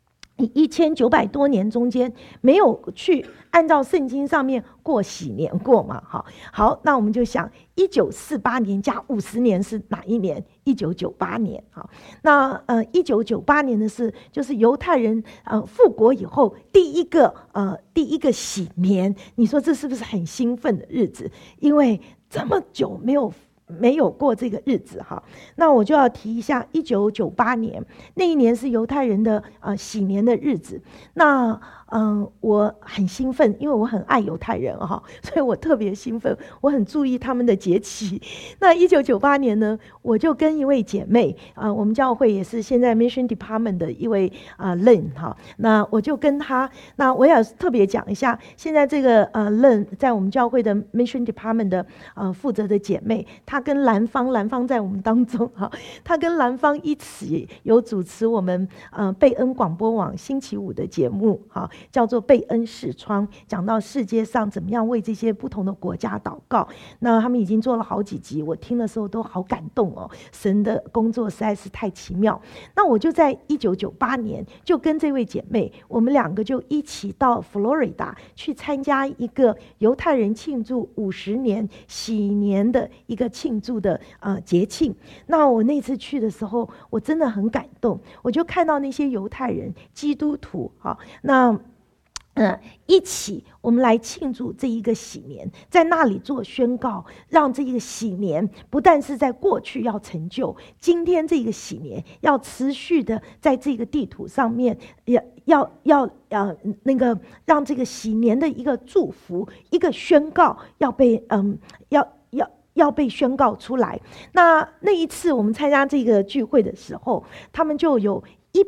1900多年中间没有去按照圣经上面过喜年过嘛？好，那我们就想1948年加50年是哪一年？1998年。好，那1998年的是就是犹太人复国以后第一个喜年。你说这是不是很兴奋的日子？因为这么久没有过这个日子哈。那我就要提一下1998年那一年是犹太人的喜年的日子。那我很兴奋，因为我很爱犹太人哈，所以我特别兴奋，我很注意他们的节期。那1998年呢，我就跟一位姐妹我们教会也是现在 Mission Department 的一位Len 哈，那我就跟她，那我也特别讲一下，现在这个Len 在我们教会的 Mission Department 的负责的姐妹，她跟兰芳在我们当中哈，她跟兰芳一起有主持我们贝恩广播网星期五的节目哈。叫做贝恩视窗，讲到世界上怎么样为这些不同的国家祷告。那他们已经做了好几集，我听的时候都好感动哦，神的工作实在是太奇妙。那我就在1998年就跟这位姐妹，我们2个就一起到佛罗里达去参加一个犹太人庆祝50年喜年的一个庆祝的节庆。那我那次去的时候，我真的很感动，我就看到那些犹太人基督徒那一起我们来庆祝这一个喜年，在那里做宣告，让这一个喜年不但是在过去要成就，今天这个喜年要持续的在这个地图上面，要让这个喜年的一个祝福，一个宣告要被要被宣告出来。那一次我们参加这个聚会的时候，他们就有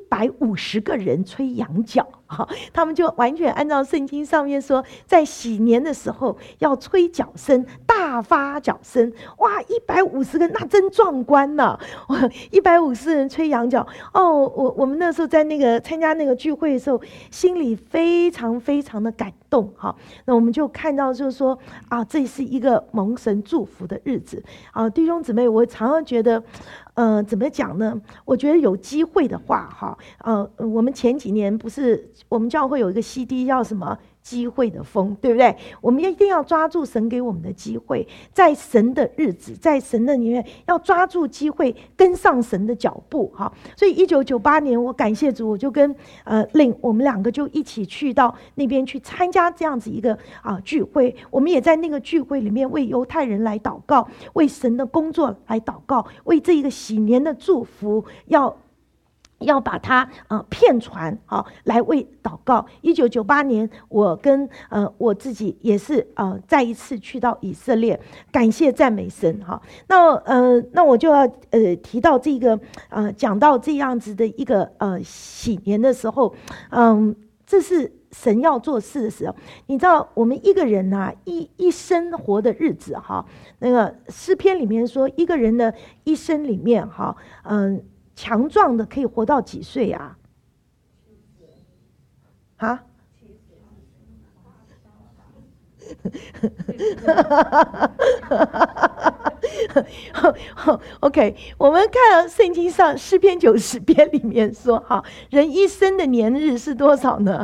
150个人吹羊角，他们就完全按照圣经上面说，在喜年的时候要吹角声，大发角声。哇，150个那真壮观呐！150人吹羊角哦，我们那时候在那个参加那个聚会的时候，心里非常非常的感动哈。那我们就看到就是说啊，这是一个蒙神祝福的日子啊，弟兄姊妹，我常常觉得。怎么讲呢？我觉得有机会的话，我们前几年不是我们教会有一个 CD 叫什么？机会的风，对不对？我们一定要抓住神给我们的机会，在神的日子，在神的里面要抓住机会，跟上神的脚步哈。所以1998年，我感谢主，我就跟令我们2个就一起去到那边去参加这样子一个聚会。我们也在那个聚会里面为犹太人来祷告，为神的工作来祷告，为这一个喜年的祝福要把它骗传来为祷告。1998年，我跟我自己也是再一次去到以色列，感谢赞美神哈。那我就要提到这个讲到这样子的一个喜年的时候，这是神要做事的时候。你知道我们一个人一生活的日子哈，那个诗篇里面说，一个人的一生里面哈，强壮的可以活到几岁啊？OK， 我们看圣经上诗篇90篇里面说，人一生的年日是多少呢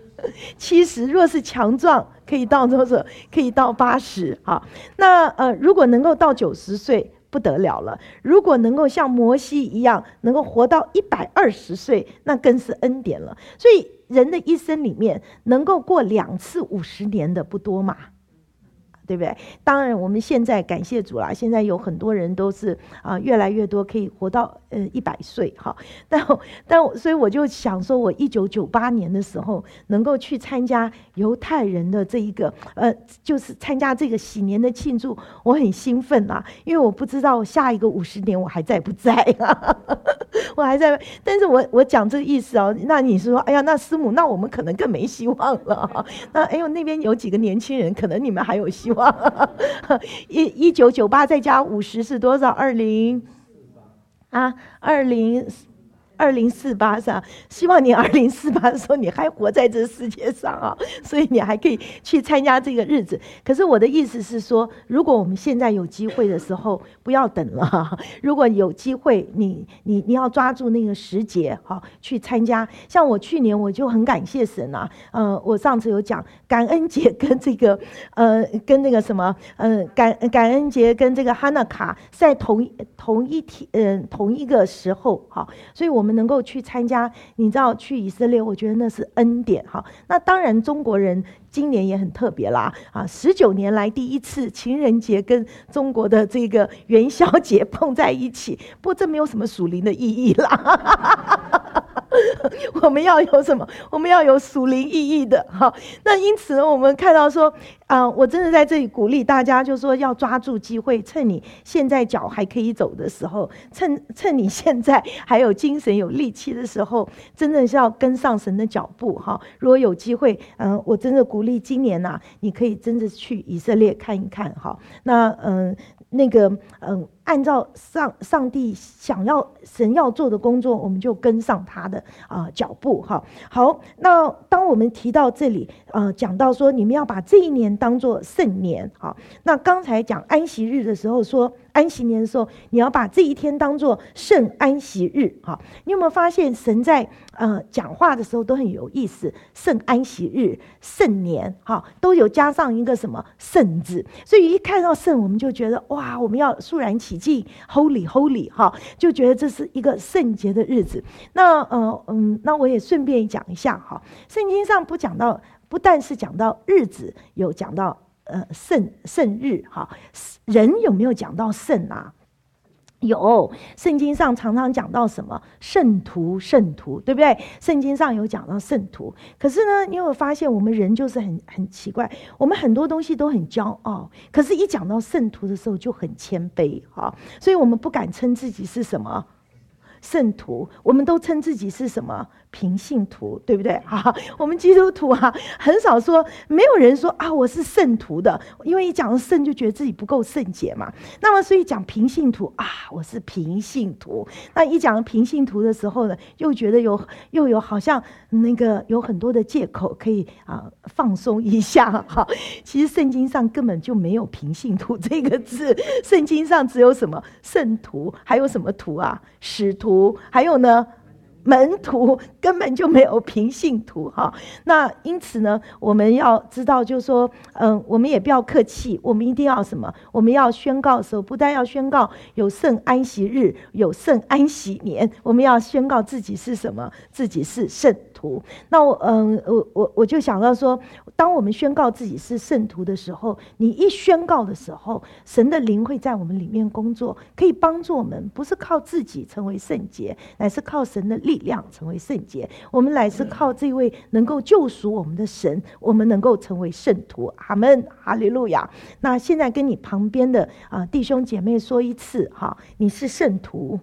？70，若是强壮，可以到多少？可以到80。那如果能够到90岁。不得了了！如果能够像摩西一样，能够活到120岁，那更是恩典了。所以人的一生里面，能够过2次50年的不多嘛，对不对？当然，我们现在感谢主啦，现在有很多人都是越来越多可以活到100岁哈。所以我就想说，我1998年的时候能够去参加犹太人的这一个就是参加这个喜年的庆祝，我很兴奋啊，因为我不知道下一个50年我还在不在啊。我还在，但是我讲这个意思那你是说，哎呀，那师母，那我们可能更没希望了。那哎呦，那边有几个年轻人，可能你们还有希望。1998再加50是多少？2048是吧？希望你2048的时候你还活在这世界上所以你还可以去参加这个日子。可是我的意思是说，如果我们现在有机会的时候，不要等了。如果有机会，你要抓住那个时节去参加。像我去年我就很感谢神我上次有讲感恩节跟这个跟那个什么感恩节跟这个哈纳卡在同一天同一个时候所以我们能够去参加，你知道去以色列，我觉得那是恩典那当然中国人今年也很特别啦19年来第一次情人节跟中国的这个元宵节碰在一起，不过这没有什么属灵的意义啦。我们要有什么？我们要有属灵意义的那因此呢，我们看到说我真的在这里鼓励大家，就说要抓住机会，趁你现在脚还可以走的时候，趁你现在还有精神有力气的时候，真的是要跟上神的脚步如果有机会我真的鼓励今年你可以真的去以色列看一看那那个按照上帝神要做的工作，我们就跟上他的脚步好，那当我们提到这里讲到说你们要把这一年当作圣年那刚才讲安息日的时候说，安息年的时候你要把这一天当作圣安息日你有没有发现神在讲话的时候都很有意思，圣安息日、圣年都有加上一个什么圣字，所以一看到圣我们就觉得哇，我们要肃然起敬 Holy Holy 就觉得这是一个圣洁的日子。那我也顺便讲一下圣经上不讲到不但是讲到日子，有讲到圣日哈，人有没有讲到圣啊？有，圣经上常常讲到什么圣徒，圣徒，对不对？圣经上有讲到圣徒，可是呢，你有没有发现我们人就是很奇怪，我们很多东西都很骄傲，可是一讲到圣徒的时候就很谦卑哈，所以我们不敢称自己是什么圣徒，我们都称自己是什么平信徒，对不对？我们基督徒很少说，没有人说我是圣徒的，因为一讲到圣就觉得自己不够圣洁嘛。那么所以讲平信徒我是平信徒。那一讲平信徒的时候呢，又觉得又有好像那个有很多的借口可以放松一下其实圣经上根本就没有平信徒这个字，圣经上只有什么圣徒，还有什么徒使徒，还有呢门徒，根本就没有平信徒那因此呢，我们要知道就是说我们也不要客气，我们一定要什么，我们要宣告的时候，不但要宣告有圣安息日，有圣安息年，我们要宣告自己是什么，自己是圣徒。那我就想到说，当我们宣告自己是圣徒的时候，你一宣告的时候，神的灵会在我们里面工作，可以帮助我们，不是靠自己成为圣洁，乃是靠神的力量成为圣洁。我们乃是靠这位能够救赎我们的神，我们能够成为圣徒。阿们，哈利路亚。那现在跟你旁边的弟兄姐妹说一次你是圣徒，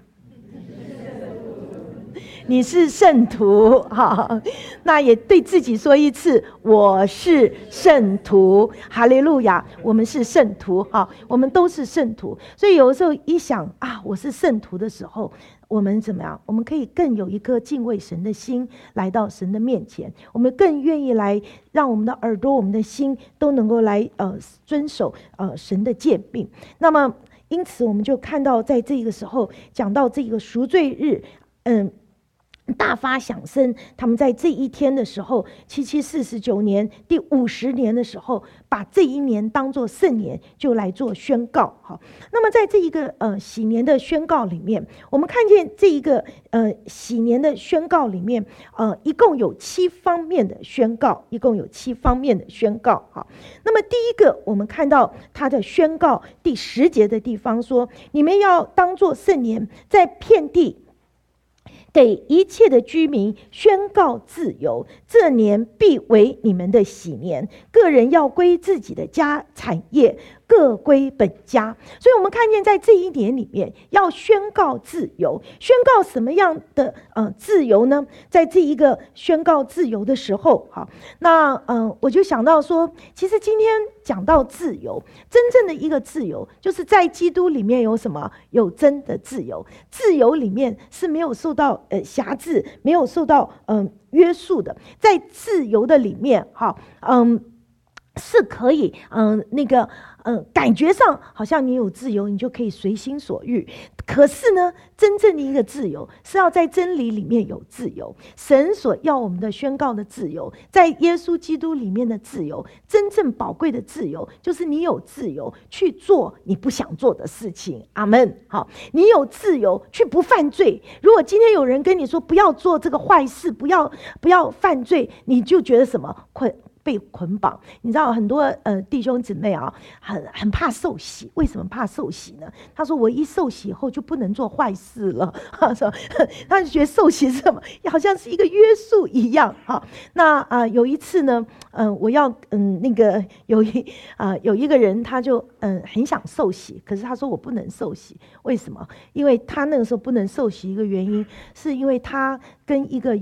你是圣徒那也对自己说一次，我是圣徒，哈利路亚。我们是圣徒我们都是圣徒。所以有的时候一想我是圣徒的时候，我们怎么样？我们可以更有一颗敬畏神的心来到神的面前，我们更愿意来让我们的耳朵、我们的心都能够来遵守神的诫命。那么因此我们就看到在这个时候讲到这个赎罪日大发响声，他们在这一天的时候，7749年第50年的时候，把这一年当作圣年，就来做宣告那么在这一个喜年的宣告里面，我们看见这一个喜年的宣告里面一共有7方面的宣告，一共有7方面的宣告那么第一个，我们看到他的宣告第10节的地方说，你们要当作圣年，在遍地给一切的居民宣告自由，这年必为你们的喜年，个人要归自己的家产业，各归本家。所以我们看见在这一年里面要宣告自由，宣告什么样的自由呢？在这一个宣告自由的时候那我就想到说，其实今天讲到自由，真正的一个自由就是在基督里面有什么？有真的自由。自由里面是没有受到辖制，没有受到约束的。在自由的里面是可以感觉上好像你有自由，你就可以随心所欲。可是呢，真正的一个自由是要在真理里面有自由。神所要我们的宣告的自由，在耶稣基督里面的自由，真正宝贵的自由，就是你有自由去做你不想做的事情。阿们。好，你有自由去不犯罪。如果今天有人跟你说不要做这个坏事，不要犯罪，你就觉得什么被捆绑。你知道很多弟兄姊妹很怕受洗。为什么怕受洗呢？他说我一受洗以后就不能做坏事了他就觉得受洗是什么，好像是一个约束一样那有一次呢我要那个有一个人他就很想受洗，可是他说我不能受洗。为什么？因为他那个时候不能受洗，一个原因是因为他跟一个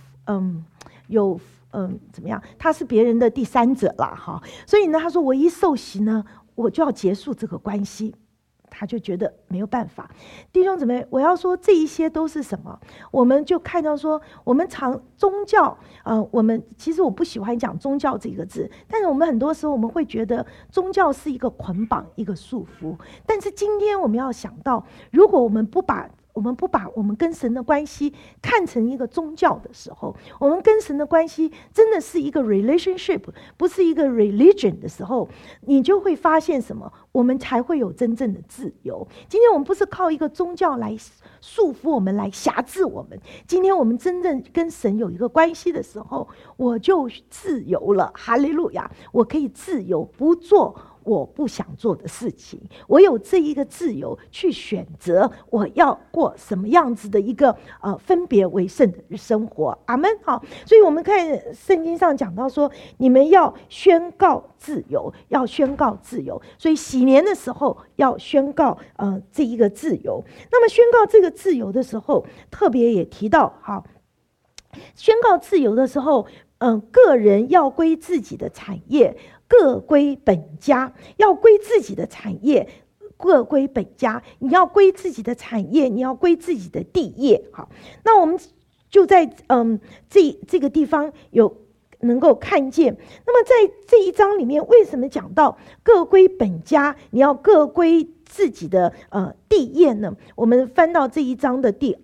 怎么样？他是别人的第三者啦所以呢，他说我一受洗呢，我就要结束这个关系，他就觉得没有办法。弟兄姊妹，我要说这一些都是什么？我们就看到说，我们宗教我们其实我不喜欢讲宗教这个字，但是我们很多时候我们会觉得宗教是一个捆绑，一个束缚。但是今天我们要想到，如果我们不把我们不把我们跟神的关系看成一个宗教的时候，我们跟神的关系真的是一个 relationship， 不是一个 religion 的时候，你就会发现什么？我们才会有真正的自由。今天我们不是靠一个宗教来束缚我们，来辖制我们。今天我们真正跟神有一个关系的时候，我就自由了。哈利路亚！我可以自由，不做我不想做的事情，我有这一个自由去选择我要过什么样子的一个分别为圣的生活。阿们。好，所以我们看圣经上讲到说，你们要宣告自由，要宣告自由。所以洗年的时候要宣告这一个自由。那么宣告这个自由的时候，特别也提到，好，宣告自由的时候，个人要归自己的产业，各归本家。要归自己的产业，各归本家。你要归自己的产业，你要归自己的地业。好，那我们就在这个地方有能够看见。那么在这一章里面，为什么讲到各归本家，你要各归自己的地业呢？我们翻到这一章的第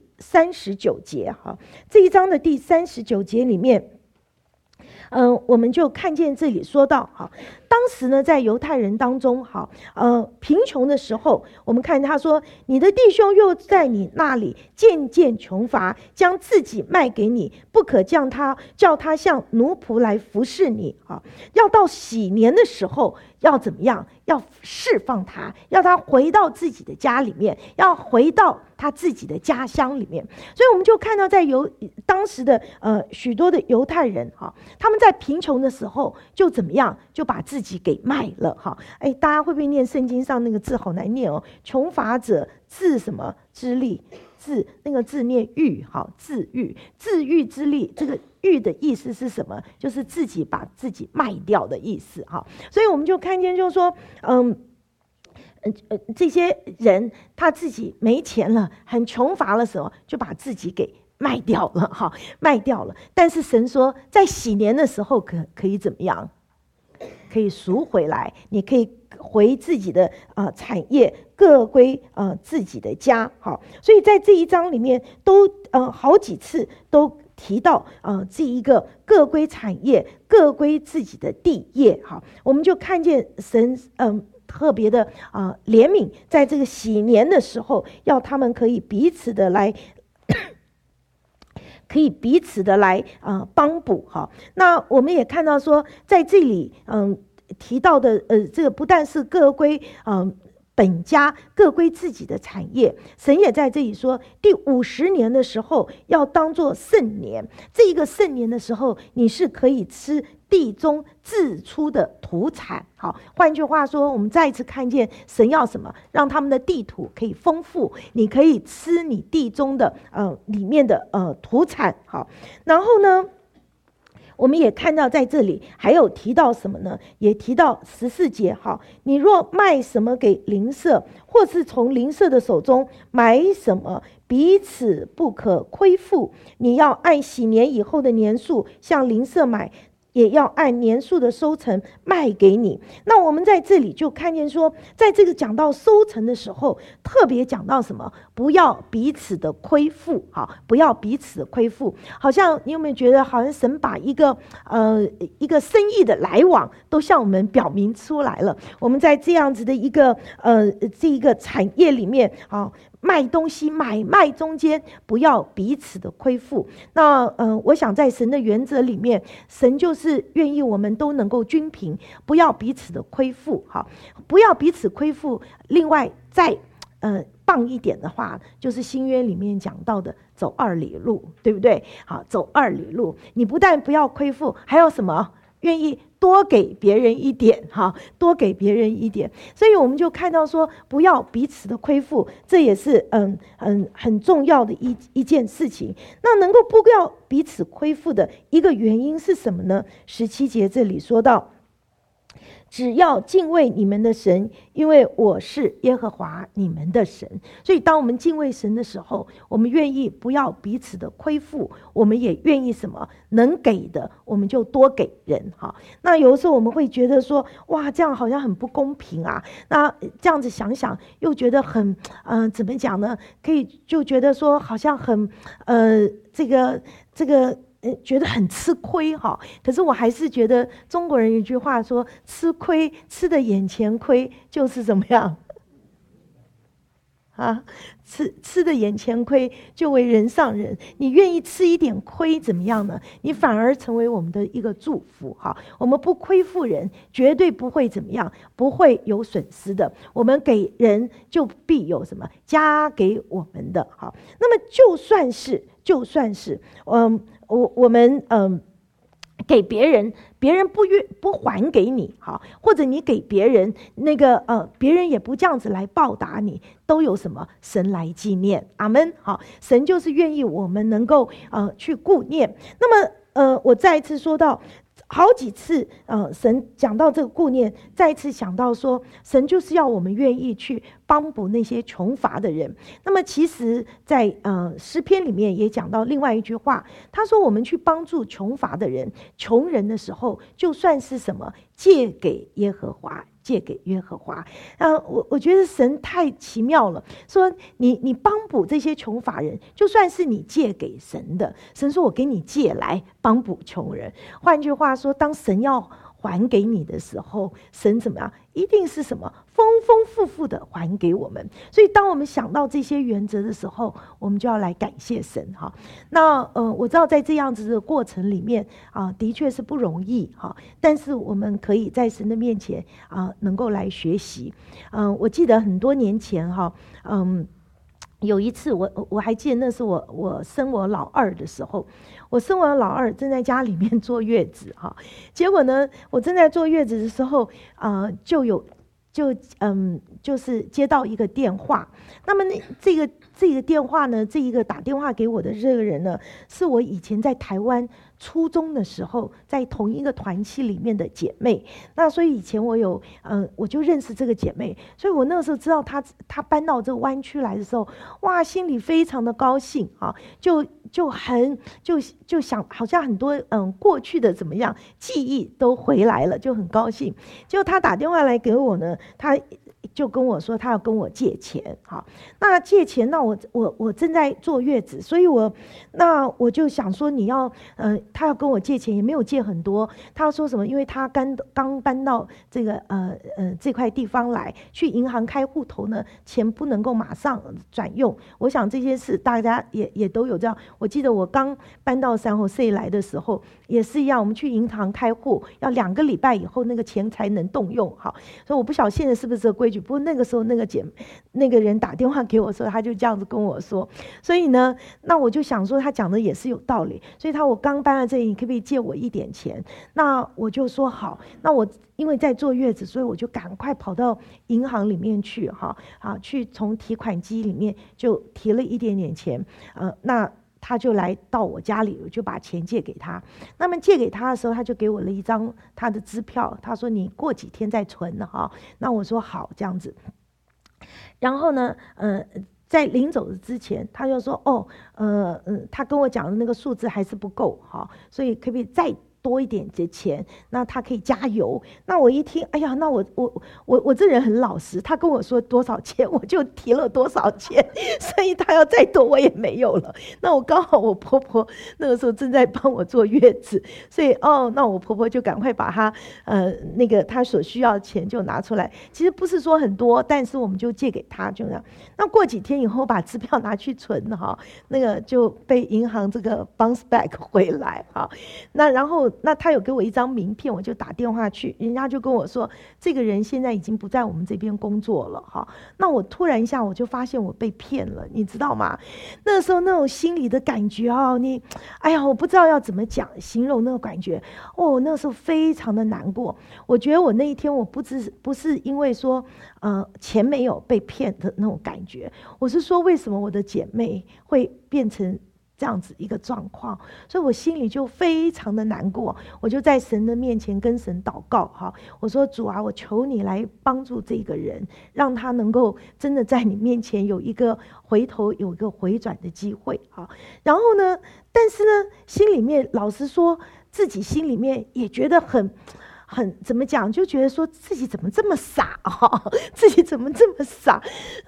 39节。哈，这一章的第39节里面，我们就看见这里说到，好，当时呢，在犹太人当中，好，贫穷的时候，我们看他说，你的弟兄又在你那里渐渐穷乏，将自己卖给你，不可叫他像奴仆来服侍你。好，要到洗年的时候，要怎么样？要释放他，要他回到自己的家里面，要回到他自己的家乡里面。所以我们就看到，在当时的许多的犹太人，哈，他们在贫穷的时候就怎么样？就把自己给卖了。哈，大家会不会念圣经上那个字？好难念哦，穷乏者自什么之力？那个字念欲。好，自欲之力。这个欲的意思是什么？就是自己把自己卖掉的意思。哈，所以我们就看见，就是说，这些人他自己没钱了，很穷乏的时候，就把自己给卖掉了。哈，卖掉了。但是神说，在洗年的时候可以怎么样？可以赎回来，你可以回自己的产业，各归自己的家。好，所以在这一章里面都好几次都提到这一个各归产业，各归自己的地业。好，我们就看见神特别的怜悯，在这个洗年的时候，要他们可以彼此的来帮补。哈，那我们也看到说，在这里提到的这个不但是各归本家，各归自己的产业，神也在这里说，第50年的时候要当作圣年。这一个圣年的时候，你是可以吃地中自出的土产。好，换句话说，我们再一次看见神要什么？让他们的地土可以丰富，你可以吃你地中的里面的土产。好，然后呢，我们也看到在这里还有提到什么呢？也提到14节。好，你若卖什么给邻舍，或是从邻舍的手中买什么，彼此不可亏负。你要按洗年以后的年数向邻舍买，也要按年数的收成卖给你。那我们在这里就看见说，在这个讲到收成的时候，特别讲到什么？不要彼此的亏负。好，不要彼此的亏负。好像你有没有觉得，好像神把一个生意的来往都向我们表明出来了？我们在这样子的一个这一个产业里面，好，卖东西买卖中间不要彼此的亏负。那我想在神的原则里面，神就是愿意我们都能够均平，不要彼此的亏负。好，不要彼此亏负。另外再棒一点的话，就是新约里面讲到的走2里路，对不对？好，走2里路，你不但不要亏负，还有什么？愿意多给别人一点。哈，多给别人一点。所以我们就看到说，不要彼此的亏负，这也是很重要的一件事情。那能够不要彼此亏负的一个原因是什么呢？17节这里说到， 只要敬畏你们的神，因为我是耶和华你们的神。所以当我们敬畏神的时候，我们愿意不要彼此的亏负，我们也愿意什么能给的我们就多给人。那有的时候我们会觉得说，哇，这样好像很不公平啊。那这样子想想又觉得很怎么讲呢，可以就觉得说好像很这个觉得很吃亏哈。可是我还是觉得中国人有一句话说，吃亏吃的眼前亏就是怎么样吃的眼前亏就为人上人。你愿意吃一点亏怎么样呢？你反而成为我们的一个祝福。我们不亏负人，绝对不会怎么样，不会有损失的。我们给人就必有什么加给我们的。那么就算是我们给别人不还给你，或者你给别人那个别人也不这样子来报答你，都有什么神来纪念。阿们。神就是愿意我们能够去顾念。那么我再一次说到好几次神讲到这个顾念，再一次想到说，神就是要我们愿意去帮补那些穷乏的人。那么其实在诗篇里面也讲到另外一句话，他说我们去帮助穷乏的人，穷人的时候，就算是什么借给耶和华，借给耶和华。我觉得神太奇妙了，说你帮补这些穷乏人，就算是你借给神的，神说我给你借来帮补穷人。换句话说，当神要还给你的时候，神怎么样？一定是什么丰丰富富的还给我们。所以当我们想到这些原则的时候，我们就要来感谢神。那我知道在这样子的过程里面的确是不容易但是我们可以在神的面前能够来学习。我记得很多年前有一次我还记得，那是我生我老二的时候，我生完老二正在家里面坐月子结果呢，我正在坐月子的时候就是接到一个电话。那么这个电话呢，这一个打电话给我的这个人呢，是我以前在台湾初中的时候在同一个团契里面的姐妹。那所以以前我就认识这个姐妹，所以我那个时候知道她搬到这个湾区来的时候，哇，心里非常的高兴就想好像很多过去的怎么样记忆都回来了，就很高兴。结果她打电话来给我呢，她就跟我说他要跟我借钱。那借钱，那我正在坐月子，所以我就想说他要跟我借钱，也没有借很多。他说什么？因为他刚搬到这个这块地方来，去银行开户头呢，钱不能够马上转用。我想这些事大家也都有这样。我记得我刚搬到San Jose来的时候也是一样，我们去银行开户要2个礼拜以后那个钱才能动用。所以我不晓得现在是不是这个规矩，不过那个时候那个人打电话给我的时候，他就这样子跟我说。所以呢，那我就想说他讲的也是有道理，所以我刚搬到这里，你可不可以借我一点钱？那我就说好。那我因为在坐月子，所以我就赶快跑到银行里面去去从提款机里面就提了一点点钱。那他就来到我家里，我就把钱借给他。那么借给他的时候，他就给我了一张他的支票，他说你过几天再存那我说好，这样子。然后呢在临走的之前，他就说他跟我讲的那个数字还是不够所以可不可以再多一点的钱，那他可以加油。那我一听，哎呀，那我这人很老实，他跟我说多少钱，我就提了多少钱，所以他要再多我也没有了。那我刚好我婆婆那个时候正在帮我坐月子，所以那我婆婆就赶快把她那个她所需要的钱就拿出来。其实不是说很多，但是我们就借给她，就这样。那过几天以后把支票拿去存那个就被银行这个 bounce back 回来那然后那他有给我一张名片，我就打电话去，人家就跟我说这个人现在已经不在我们这边工作了那我突然一下我就发现我被骗了，你知道吗？那时候那种心里的感觉哎呀，我不知道要怎么讲形容那个感觉那时候非常的难过。我觉得我那一天我不是因为说钱没有被骗的那种感觉，我是说为什么我的姐妹会变成这样子一个状况，所以我心里就非常的难过，我就在神的面前跟神祷告哈，我说主啊，我求你来帮助这个人，让他能够真的在你面前有一个回头，有一个回转的机会哈。然后呢，但是呢，心里面老实说，自己心里面也觉得很怎么讲，就觉得说自己怎么这么傻啊，自己怎么这么傻，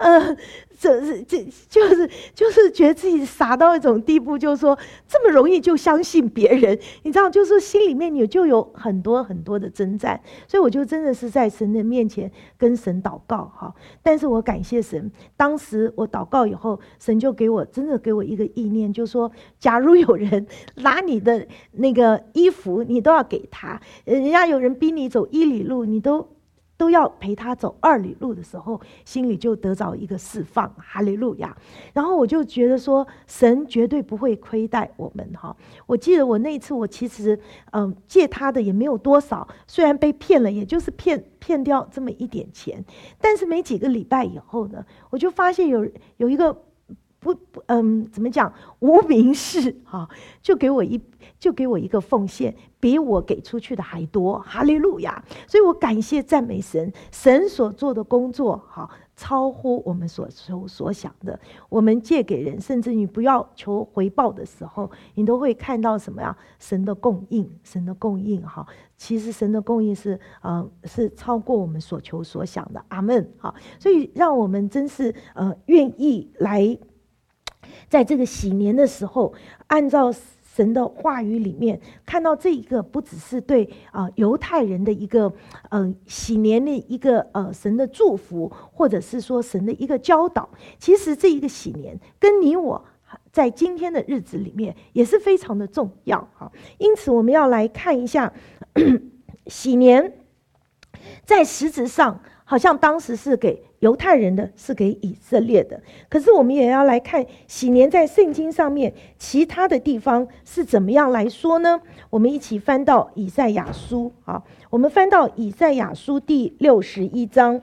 就是觉得自己傻到一种地步，就是说这么容易就相信别人，你知道，就是心里面你就有很多很多的征战，所以我就真的是在神的面前跟神祷告哈。但是我感谢神，当时我祷告以后，神就真的给我一个意念，就说假如有人拿你的那个衣服，你都要给他，人家有人逼你走1里路，你都要陪他走2里路的时候，心里就得着一个释放，哈利路亚。然后我就觉得说，神绝对不会亏待我们哈。我记得我那一次，我其实借他的也没有多少，虽然被骗了，也就是骗掉这么一点钱，但是没几个礼拜以后呢，我就发现有一个怎么讲，无名氏哈，就给我一个奉献，比我给出去的还多，哈利路亚！所以我感谢赞美神，神所做的工作哈，超乎我们所求所想的。我们借给人，甚至你不要求回报的时候，你都会看到什么呀？神的供应，神的供应哈。其实神的供应是超过我们所求所想的，阿们哈。所以让我们真是愿意来。在这个喜年的时候，按照神的话语里面看到这一个不只是对犹太人的一个喜年的一个神的祝福，或者是说神的一个教导，其实这一个喜年跟你我在今天的日子里面也是非常的重要哈。因此我们要来看一下喜年在实质上好像当时是给犹太人的，是给以色列的，可是我们也要来看喜年在圣经上面其他的地方是怎么样来说呢？我们一起翻到以赛亚书啊，我们翻到以赛亚书第61章，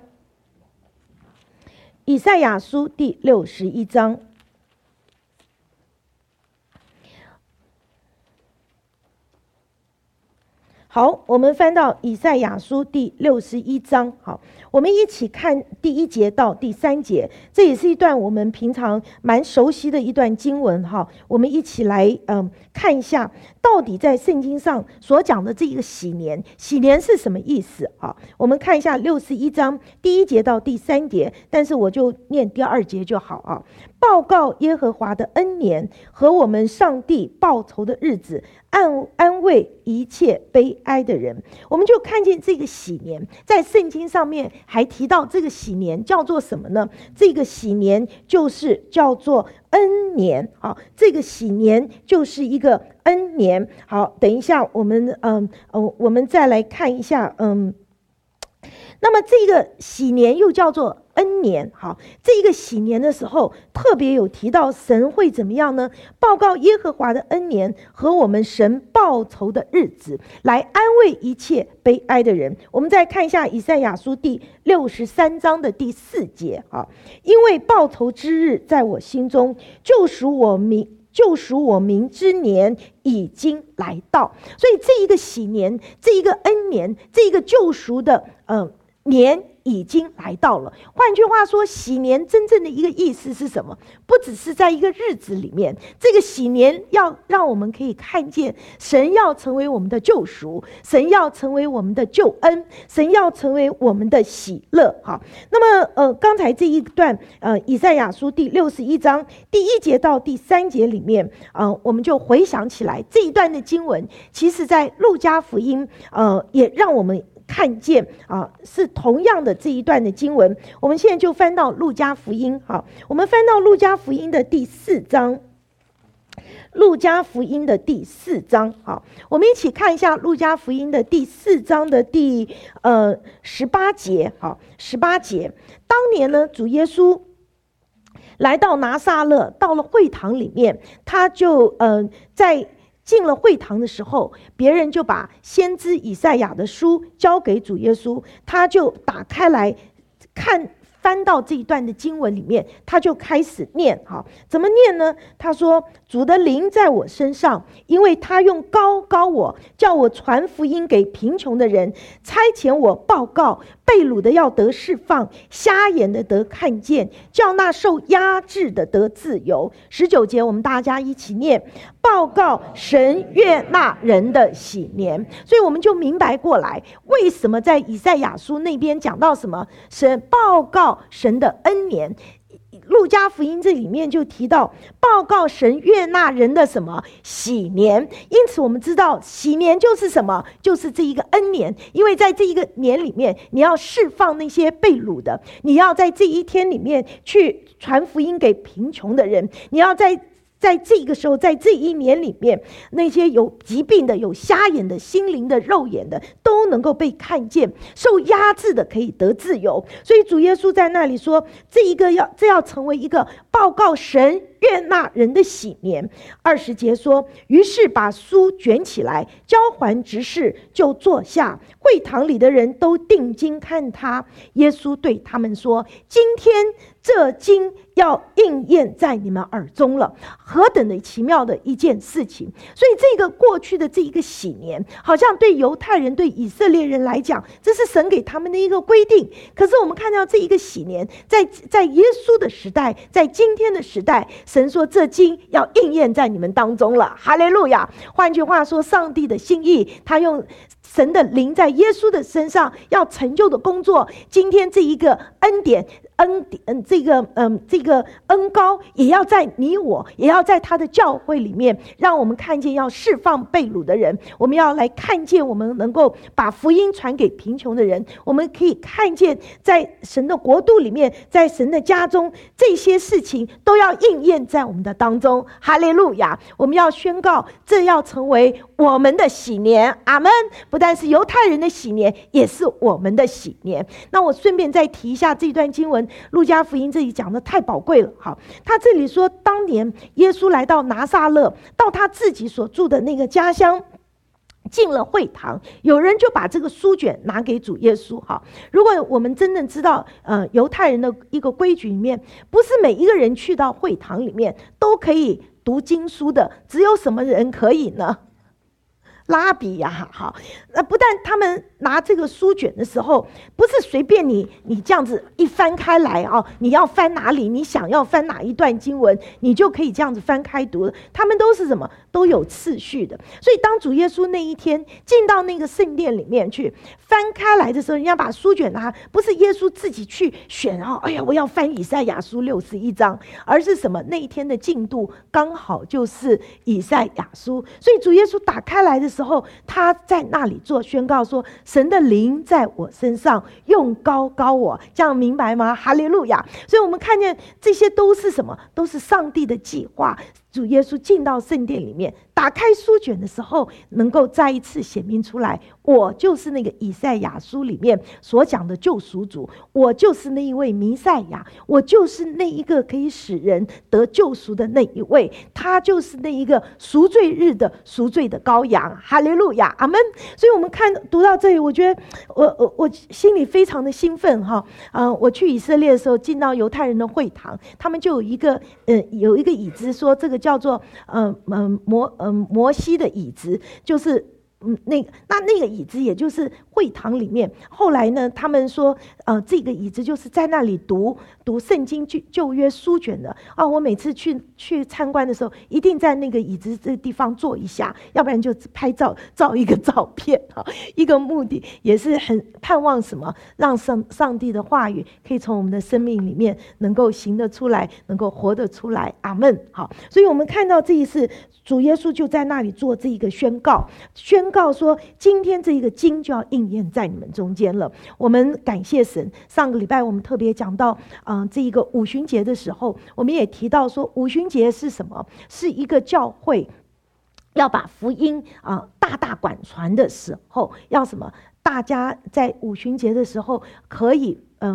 以赛亚书第61章。好，我们翻到以赛亚书第61章。好，我们一起看第1节到第3节，这也是一段我们平常蛮熟悉的一段经文哈。我们一起来看一下，到底在圣经上所讲的这一个喜年，喜年是什么意思啊？我们看一下61章第1节到第3节，但是我就念第2节就好啊。报告耶和华的恩年和我们上帝报仇的日子，安慰一切悲哀的人。我们就看见这个喜年在圣经上面还提到，这个喜年叫做什么呢？这个喜年就是叫做恩年。好，这个喜年就是一个恩年。好，等一下我们再来看一下那么这个喜年又叫做恩年。好，这个喜年的时候特别有提到神会怎么样呢？报告耶和华的恩年和我们神报仇的日子，来安慰一切悲哀的人。我们再看一下以赛亚书第63章的第4节。因为报仇之日在我心中，救赎我民之年已经来到。所以这一个喜年，这一个恩年，这一个救赎的年已经来到了。换句话说，喜年真正的一个意思是什么？不只是在一个日子里面，这个喜年要让我们可以看见神要成为我们的救赎，神要成为我们的救恩，神要成为我们的喜乐。好，那么刚才这一段以赛亚书第61章第1节到第3节里面我们就回想起来这一段的经文，其实在路加福音也让我们看见是同样的这一段的经文。我们现在就翻到路加福音。好，我们翻到路加福音的第4章。路加福音的第4章。好，我们一起看一下路加福音的第4章的第18节。好，18节，当年呢，主耶稣来到拿撒勒，到了会堂里面，他就在进了会堂的时候，别人就把先知以赛亚的书交给主耶稣，他就打开来看， 翻到这一段的经文里面，他就开始念，怎么念呢？他说，主的灵在我身上，因为他用膏膏我，叫我传福音给贫穷的人，差遣我报告被掳的要得释放，瞎眼的得看见，叫那受压制的得自由。19节我们大家一起念，报告神悦纳人的喜年。所以我们就明白过来，为什么在以赛亚书那边讲到什么神报告神的恩年，路加福音这里面就提到报告神悦纳人的什么喜年。因此我们知道喜年就是什么，就是这一个恩年。因为在这一个年里面，你要释放那些被掳的，你要在这一天里面去传福音给贫穷的人，你要在这个时候，在这一年里面，那些有疾病的、有瞎眼的、心灵的、肉眼的，都能够被看见，受压制的可以得自由。所以主耶稣在那里说，这要成为一个报告神悦纳人的喜年。20节说，于是把书卷起来，交还执事，就坐下。会堂里的人都定睛看他。耶稣对他们说，今天这经要应验在你们耳中了。何等的奇妙的一件事情。所以这个过去的这一个喜年，好像对犹太人、对以色列人来讲，这是神给他们的一个规定。可是我们看到这一个喜年，在耶稣的时代，在今天的时代，神说这经要应验在你们当中了。哈利路亚。换句话说，上帝的心意，他用神的灵在耶稣的身上要成就的工作，今天这一个恩典，这个恩膏也要在你我，也要在他的教会里面，让我们看见要释放被掳的人，我们要来看见我们能够把福音传给贫穷的人，我们可以看见在神的国度里面，在神的家中，这些事情都要应验在我们的当中。哈利路亚。我们要宣告，这要成为我们的喜年。阿们。不但是犹太人的喜年，也是我们的喜年。那我顺便再提一下这段经文，路加福音这里讲的太宝贵了。好，他这里说，当年耶稣来到拿撒勒，到他自己所住的那个家乡，进了会堂，有人就把这个书卷拿给主耶稣。好，如果我们真正知道犹太人的一个规矩里面，不是每一个人去到会堂里面都可以读经书的，只有什么人可以呢？拉比呀，好，不但他们拿这个书卷的时候，不是随便你这样子一翻开来啊，你要翻哪里，你想要翻哪一段经文，你就可以这样子翻开读了。他们都是什么？都有次序的。所以当主耶稣那一天进到那个圣殿里面去翻开来的时候，人家把书卷拿，不是耶稣自己去选，哎呀，我要翻以赛亚书61章，而是什么？那一天的进度刚好就是以赛亚书。所以主耶稣打开来的时候，他在那里做宣告说，神的灵在我身上，用膏膏我。这样明白吗？哈利路亚。所以我们看见这些都是什么？都是上帝的计划。主耶稣进到圣殿里面，打开书卷的时候，能够再一次显明出来，我就是那个以赛亚书里面所讲的救赎主，我就是那一位弥赛亚，我就是那一个可以使人得救赎的那一位，他就是那一个赎罪日的赎罪的羔羊。哈利路亚，阿们。所以我们读到这里，我觉得我心里非常的兴奋哈。我去以色列的时候，进到犹太人的会堂，他们就有一个椅子，说这个叫做摩西的椅子，就是那个椅子，也就是会堂里面。后来呢，他们说这个椅子就是在那里读圣经旧约书卷的我每次去参观的时候，一定在那个椅子这个地方坐一下，要不然就拍照一个照片。一个目的也是很盼望什么，让上帝的话语可以从我们的生命里面能够行得出来，能够活得出来。阿们。好，所以我们看到这一次主耶稣就在那里做这一个宣告说，今天这一个经就要应验在你们中间了。我们感谢神。上个礼拜我们特别讲到这一个五旬节的时候，我们也提到说，五旬节是什么？是一个教会要把福音大大广传的时候，要什么？大家在五旬节的时候可以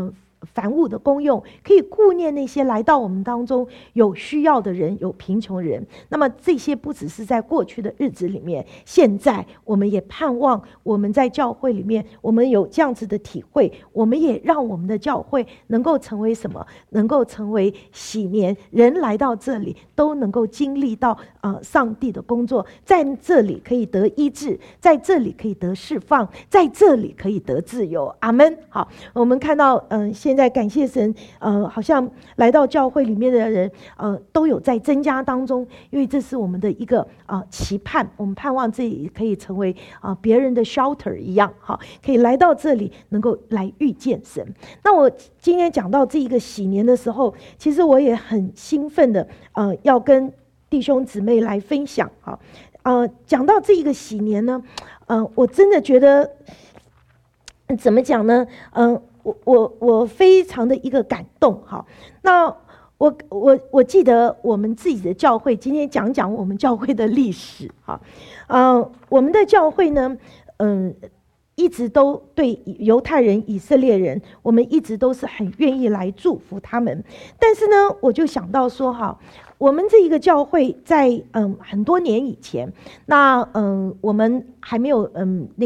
凡物的功用，可以顾念那些来到我们当中有需要的人，有贫穷人。那么这些不只是在过去的日子里面，现在我们也盼望我们在教会里面，我们有这样子的体会，我们也让我们的教会能够成为什么？能够成为喜年，人来到这里都能够经历到上帝的工作，在这里可以得医治，在这里可以得释放，在这里可以得自由。阿们。好，我们看到现在感谢神，好像来到教会里面的人都有在增加当中，因为这是我们的一个期盼，我们盼望这里可以成为别人的 shelter 一样，好，可以来到这里能够来遇见神。那我今天讲到这一个喜年的时候，其实我也很兴奋的要跟弟兄姊妹来分享。讲到这一个喜年呢，我真的觉得怎么讲呢？我非常的一个感动。好，那我记得我们自己的教会，今天讲我们教会的历史。好，我们的教会呢，一直都对犹太人、以色列人，我们一直都是很愿意来祝福他们。但是呢，我就想到说，哈，我们这一个教会在很多年以前，那我们还没有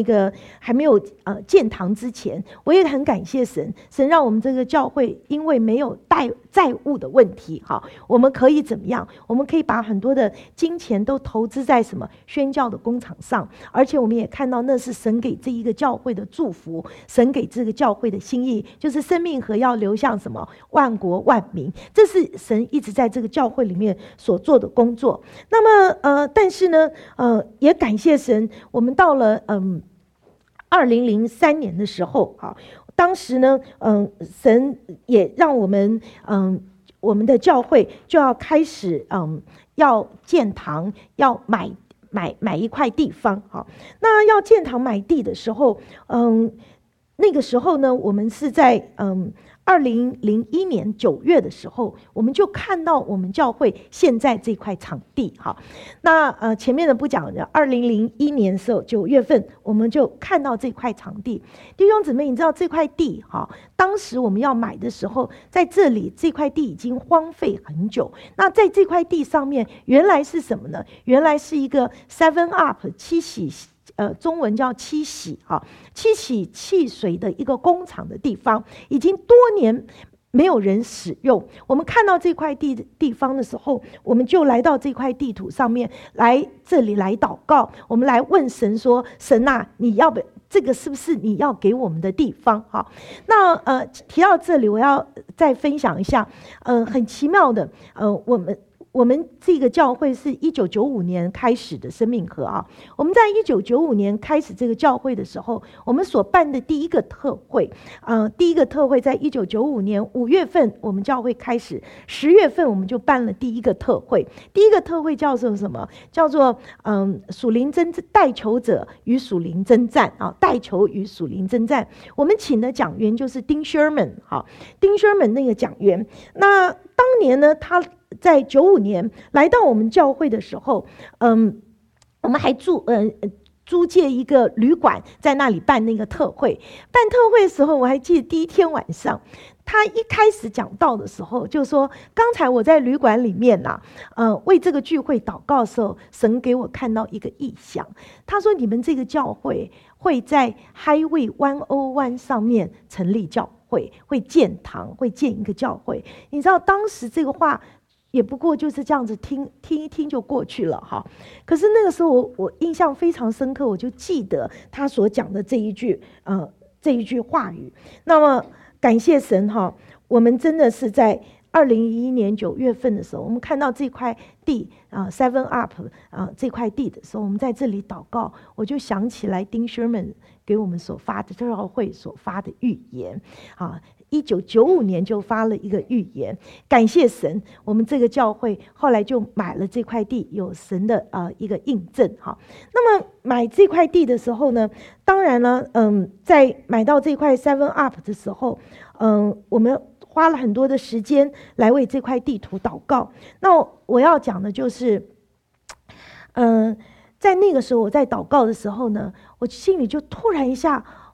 建堂之前，我也很感谢神，神让我们这个教会因为没有债务的问题，好，我们可以怎么样？我们可以把很多的金钱都投资在什么宣教的工厂上，而且我们也看到那是神给这一个教会的祝福，神给这个教会的心意，就是生命河要流向什么万国万民，这是神一直在这个教会里面所做的工作。那么但是呢也感谢神，我们到了2003年的时候，好，当时呢神也让我们我们的教会就要开始要建堂，要买一块地方。好，那要建堂买地的时候，那个时候呢，我们是在2001年9月的时候，我们就看到我们教会现在这块场地。好，那前面的不讲，2001年的时候9月份，我们就看到这块场地。弟兄姊妹，你知道这块地，好，当时我们要买的时候，在这里这块地已经荒废很久。那在这块地上面，原来是什么呢？原来是一个 7 Up 七喜。中文叫七喜，七喜汽水的一个工厂的地方，已经多年没有人使用。我们看到这块地方的时候，我们就来到这块地图上面，来这里来祷告，我们来问神说：神啊，你要不这个是不是你要给我们的地方？好，那提到这里，我要再分享一下，很奇妙的，我们这个教会是1995年开始的生命河啊。我们在1995年开始这个教会的时候，我们所办的第一个特会，第一个特会在1995年5月份，我们教会开始，10月份我们就办了第一个特会。第一个特会叫做什么？叫做属灵带球者与属灵征战啊，带球与属灵征战。我们请的讲员就是丁 Sherman， 好，丁 Sherman 那个讲员。那当年呢，他在95年来到我们教会的时候，我们还租借一个旅馆，在那里办那个特会。办特会的时候，我还记得第一天晚上，他一开始讲道的时候就说：刚才我在旅馆里面为这个聚会祷告的时候，神给我看到一个异象。他说：你们这个教会会在 Highway 101上面成立教会，会建堂，会建一个教会。你知道当时这个话也不过就是这样子听一听就过去了哈。可是那个时候我印象非常深刻，我就记得他所讲的这一句话语。那么感谢神哈，我们真的是在2011年9月份的时候，我们看到这块地7 Up 这块地的时候，我们在这里祷告，我就想起来丁 Sherman 给我们所发的教会所发的预言1995年就发了一个预言。感谢神，我们这个教会后来就买了这块地，有神的一个印证哈。那么买这块地的时候呢，当然呢在买到这块7 Up 的时候，我们花了很多的时间来为这块地图祷告。那我要讲的就是在那个时候我在祷告的时候呢，我心里就突然一下，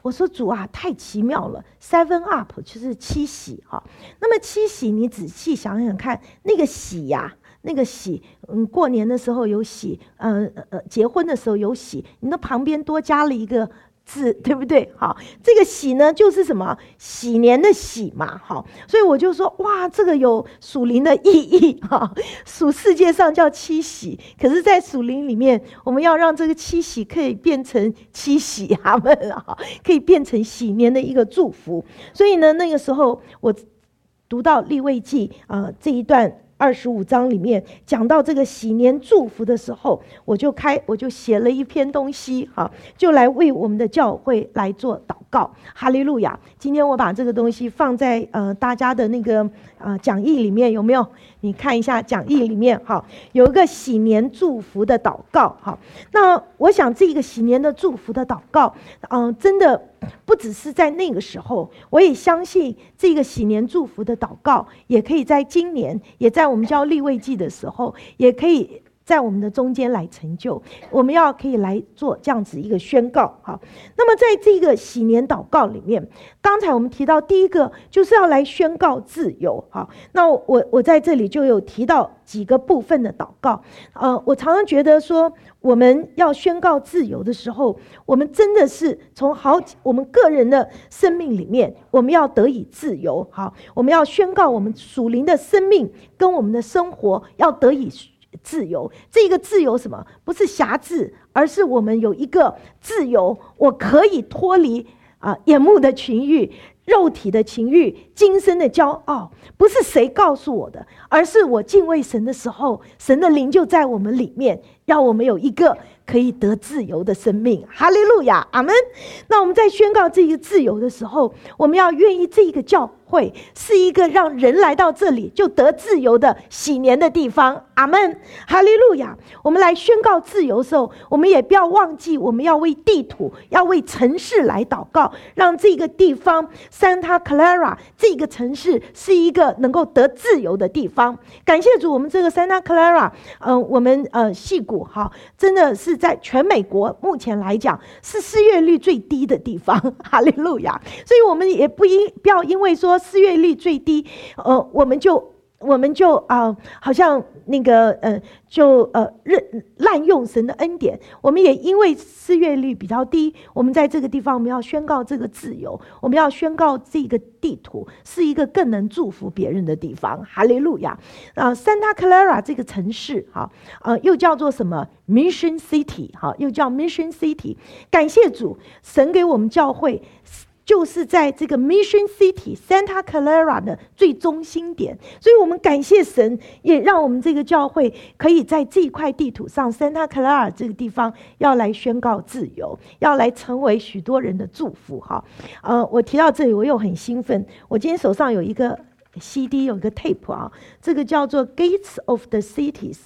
我说主啊，太奇妙了 ，7 up 就是七喜哈。那么七喜，你仔细想想看，那个喜呀、那个喜，过年的时候有喜，结婚的时候有喜，你的旁边多加了一个字，对不对？好，这个喜呢，就是什么喜年的喜嘛，好，所以我就说，哇，这个有属灵的意义哈。属世界上叫七喜，可是，在属灵里面，我们要让这个七喜可以变成七喜，他们啊，可以变成喜年的一个祝福。所以呢，那个时候我读到利未记这一段25章里面讲到这个喜年祝福的时候，我就写了一篇东西就来为我们的教会来做祷告。哈利路亚！今天我把这个东西放在大家的那个讲义里面，有没有？你看一下讲义里面有一个喜年祝福的祷告那我想这个喜年的祝福的祷告真的不只是在那个时候，我也相信这个喜年祝福的祷告也可以在今年，也在我们教利未记的时候，也可以在我们的中间来成就。我们可以来做这样子一个宣告那么在这个喜年祷告里面，刚才我们提到第一个就是要来宣告自由那我在这里就有提到几个部分的祷告我常常觉得说，我们要宣告自由的时候，我们真的是从我们个人的生命里面，我们要得以自由我们要宣告我们属灵的生命跟我们的生活要得以自由。这个自由什么？不是辖制，而是我们有一个自由，我可以脱离眼目的情欲、肉体的情欲、今生的骄傲，不是谁告诉我的，而是我敬畏神的时候，神的灵就在我们里面，让我们有一个可以得自由的生命。哈利路亚，阿们。那我们在宣告这个自由的时候，我们要愿意这个教会是一个让人来到这里就得自由的喜年的地方。阿们，哈利路亚。我们来宣告自由的时候，我们也不要忘记，我们要为地土、要为城市来祷告，让这个地方 Santa Clara 这个城市是一个能够得自由的地方。感谢主，我们这个 Santa Clara 我们矽谷真的是在全美国目前来讲是失业率最低的地方。哈利路亚。所以我们也不要因为说失业率最低我们就好像那个滥用神的恩典。我们也因为失业率比较低，我们在这个地方我们要宣告这个自由，我们要宣告这个地图是一个更能祝福别人的地方。哈利路亚。Santa Clara 这个城市又叫做什么 Mission City 又叫 Mission City。 感谢主，神给我们教会就是在这个 Mission City Santa Clara 的最中心点，所以我们感谢神，也让我们这个教会可以在这一块地图上 Santa Clara 这个地方要来宣告自由，要来成为许多人的祝福我提到这里我又很兴奋，我今天手上有一个 CD 有一个 tape 这个叫做 Gates of the Cities。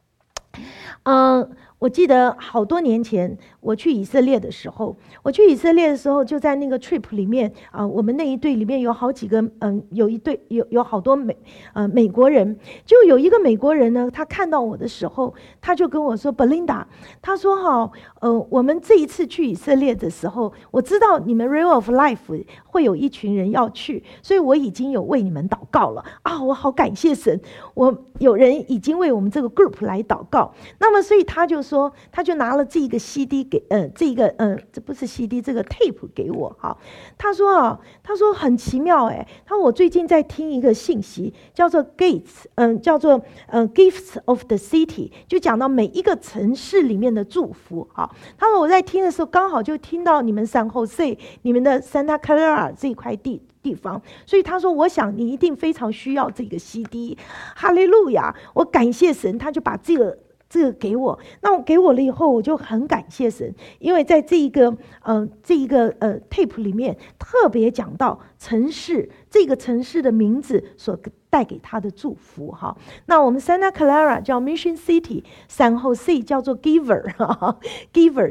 我记得好多年前我去以色列的时候，就在那个 trip 里面我们那一队里面有好几个有好多美国人，就有一个美国人呢，他看到我的时候，他就跟我说 Belinda， 他说我们这一次去以色列的时候，我知道你们 River of Life 会有一群人要去，所以我已经有为你们祷告了我好感谢神，有人已经为我们这个 group 来祷告。那么所以他就拿了这个 CD 给这不是 CD， 这个 tape 给我他说很奇妙他说我最近在听一个信息叫做 Gates 叫做Gifts of the City， 就讲到每一个城市里面的祝福他说我在听的时候刚好就听到你们San Jose你们的 Santa Clara 这一块地方，所以他说我想你一定非常需要这个 CD。 哈利路亚，我感谢神，他就把这个给我。那我给我了以后，我就很感谢神，因为在这一个tape 里面特别讲到城市，这个城市的名字所带给他的祝福哈。那我们 Santa Clara 叫 Mission City，San Jose 叫做 Giver，Giver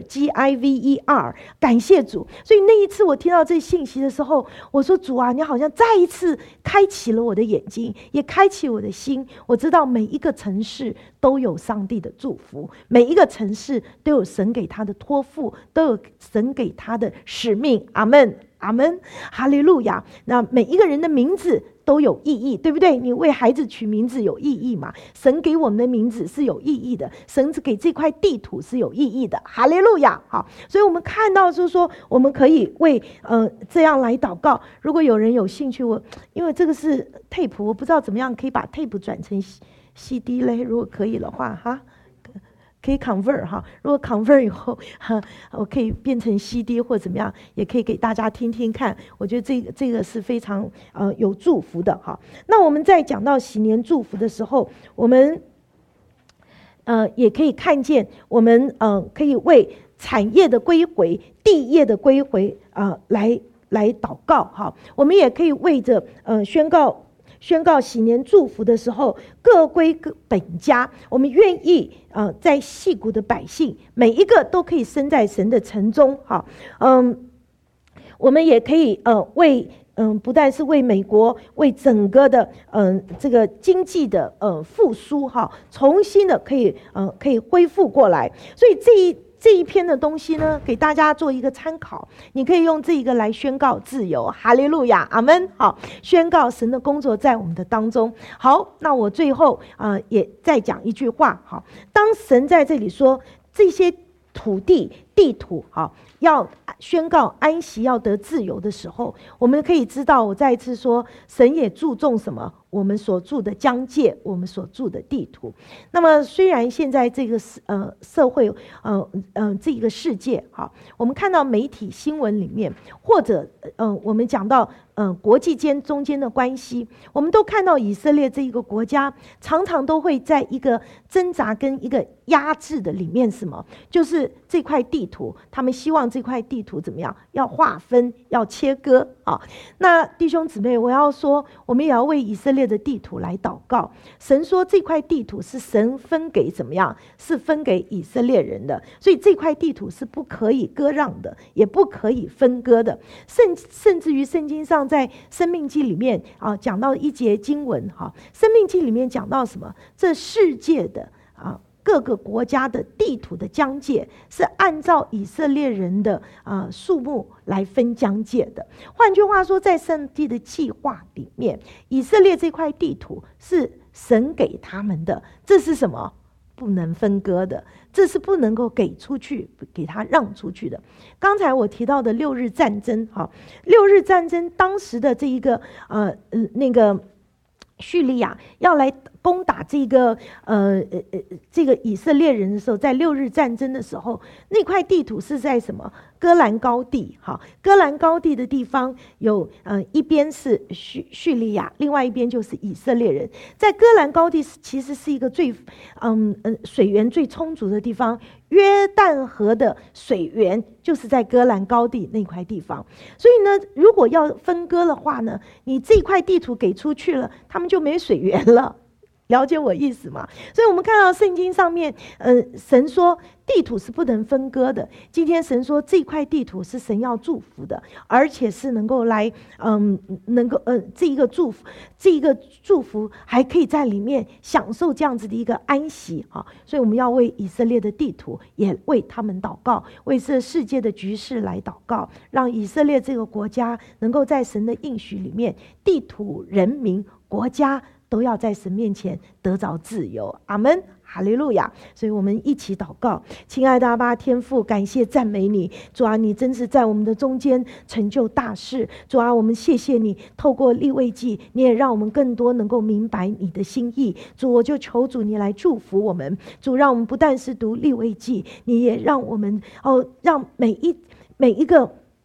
Giver， 感谢主。所以那一次我听到这信息的时候，我说主啊，你好像再一次开启了我的眼睛，也开启我的心。我知道每一个城市都有上帝的祝福，每一个城市都有神给他的托付，都有神给他的使命。阿们阿们，哈利路亚。那每一个人的名字都有意义，对不对？你为孩子取名字有意义嘛？神给我们的名字是有意义的，神给这块地图是有意义的。哈利路亚。好，所以我们看到就是说，我们可以为这样来祷告。如果有人有兴趣，因为这个是 tape， 我不知道怎么样可以把 tape 转成 CD 嘞？如果可以的话，哈。可以 convert 哈，如果 convert 以后，我可以变成 CD 或怎么样，也可以给大家听听看。我觉得这个是非常有祝福的哈。那我们在讲到喜年祝福的时候，我们也可以看见，我们可以为产业的归回、地业的归回来祷告哈。我们也可以为着宣告喜年祝福的时候，各归各本家。我们愿意在矽谷的百姓每一个都可以生在神的城中。好，我们也可以为不但是为美国，为整个的这个经济的复苏哈，重新的可以恢复过来。所以这一篇的东西呢，给大家做一个参考，你可以用这一个来宣告自由。哈利路亚，阿们。好，宣告神的工作在我们的当中。好，那我最后也再讲一句话。好，当神在这里说这些土地地土好要宣告安息，要得自由的时候，我们可以知道，我再一次说，神也注重什么？我们所住的疆界，我们所住的地图。那么虽然现在这个社会这个世界好，我们看到媒体新闻里面，或者我们讲到国际中间的关系，我们都看到以色列这一个国家常常都会在一个挣扎跟一个压制的里面，什么？就是这块地图，他们希望这块地图怎么样？要划分，要切割啊。那弟兄姊妹，我要说，我们也要为以色列的地图来祷告。神说这块地图是神分给怎么样？是分给以色列人的，所以这块地图是不可以割让的，也不可以分割的。甚至于圣经上在申命记里面讲到一节经文申命记里面讲到什么？这世界的各个国家的地图的疆界是按照以色列人的数目来分疆界的。换句话说，在上帝的计划里面，以色列这块地图是神给他们的，这是什么？不能分割的，这是不能够给出去，给他让出去的。刚才我提到的六日战争六日战争当时的这一个那个叙利亚要来攻打这个以色列人的时候，在六日战争的时候，那块地图是在什么？戈兰高地。戈兰高地的地方有一边是叙利亚，另外一边就是以色列人。在戈兰高地其实是一个最水源最充足的地方，约旦河的水源就是在戈兰高地那块地方。所以呢，如果要分割的话呢，你这块地图给出去了，他们就没水源了。了解我意思吗？所以我们看到圣经上面神说地图是不能分割的。今天神说这块地图是神要祝福的，而且是能够来能够这一个祝福还可以在里面享受这样子的一个安息所以我们要为以色列的地图，也为他们祷告，为这世界的局势来祷告，让以色列这个国家能够在神的应许里面，地图、人民、国家都要在神面前得着自由。阿们，哈利路亚。所以我们一起祷告。亲爱的阿爸天父，感谢赞美你，主啊，你真是在我们的中间成就大事。主啊，我们谢谢你，透过利未记，你也让我们更多能够明白你的心意。主，我就求主你来祝福我们。主，让我们不但是读利未记，你也让我们让每一个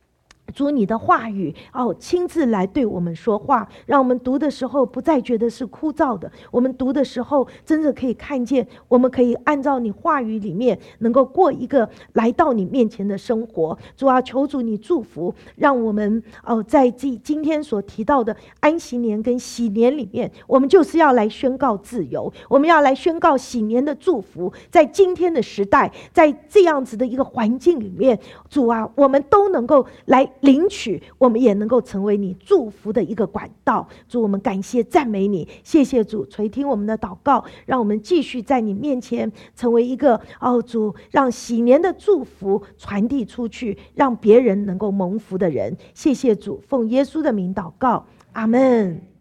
主，你的话语亲自来对我们说话，让我们读的时候不再觉得是枯燥的，我们读的时候真的可以看见，我们可以按照你话语里面能够过一个来到你面前的生活。主啊，求主你祝福，让我们在今天所提到的安息年跟喜年里面，我们就是要来宣告自由，我们要来宣告喜年的祝福。在今天的时代，在这样子的一个环境里面，主啊，我们都能够来领取，我们也能够成为你祝福的一个管道。主，我们感谢赞美你，谢谢主垂听我们的祷告，让我们继续在你面前成为一个主，让喜年的祝福传递出去，让别人能够蒙福的人。谢谢主，奉耶稣的名祷告，阿们。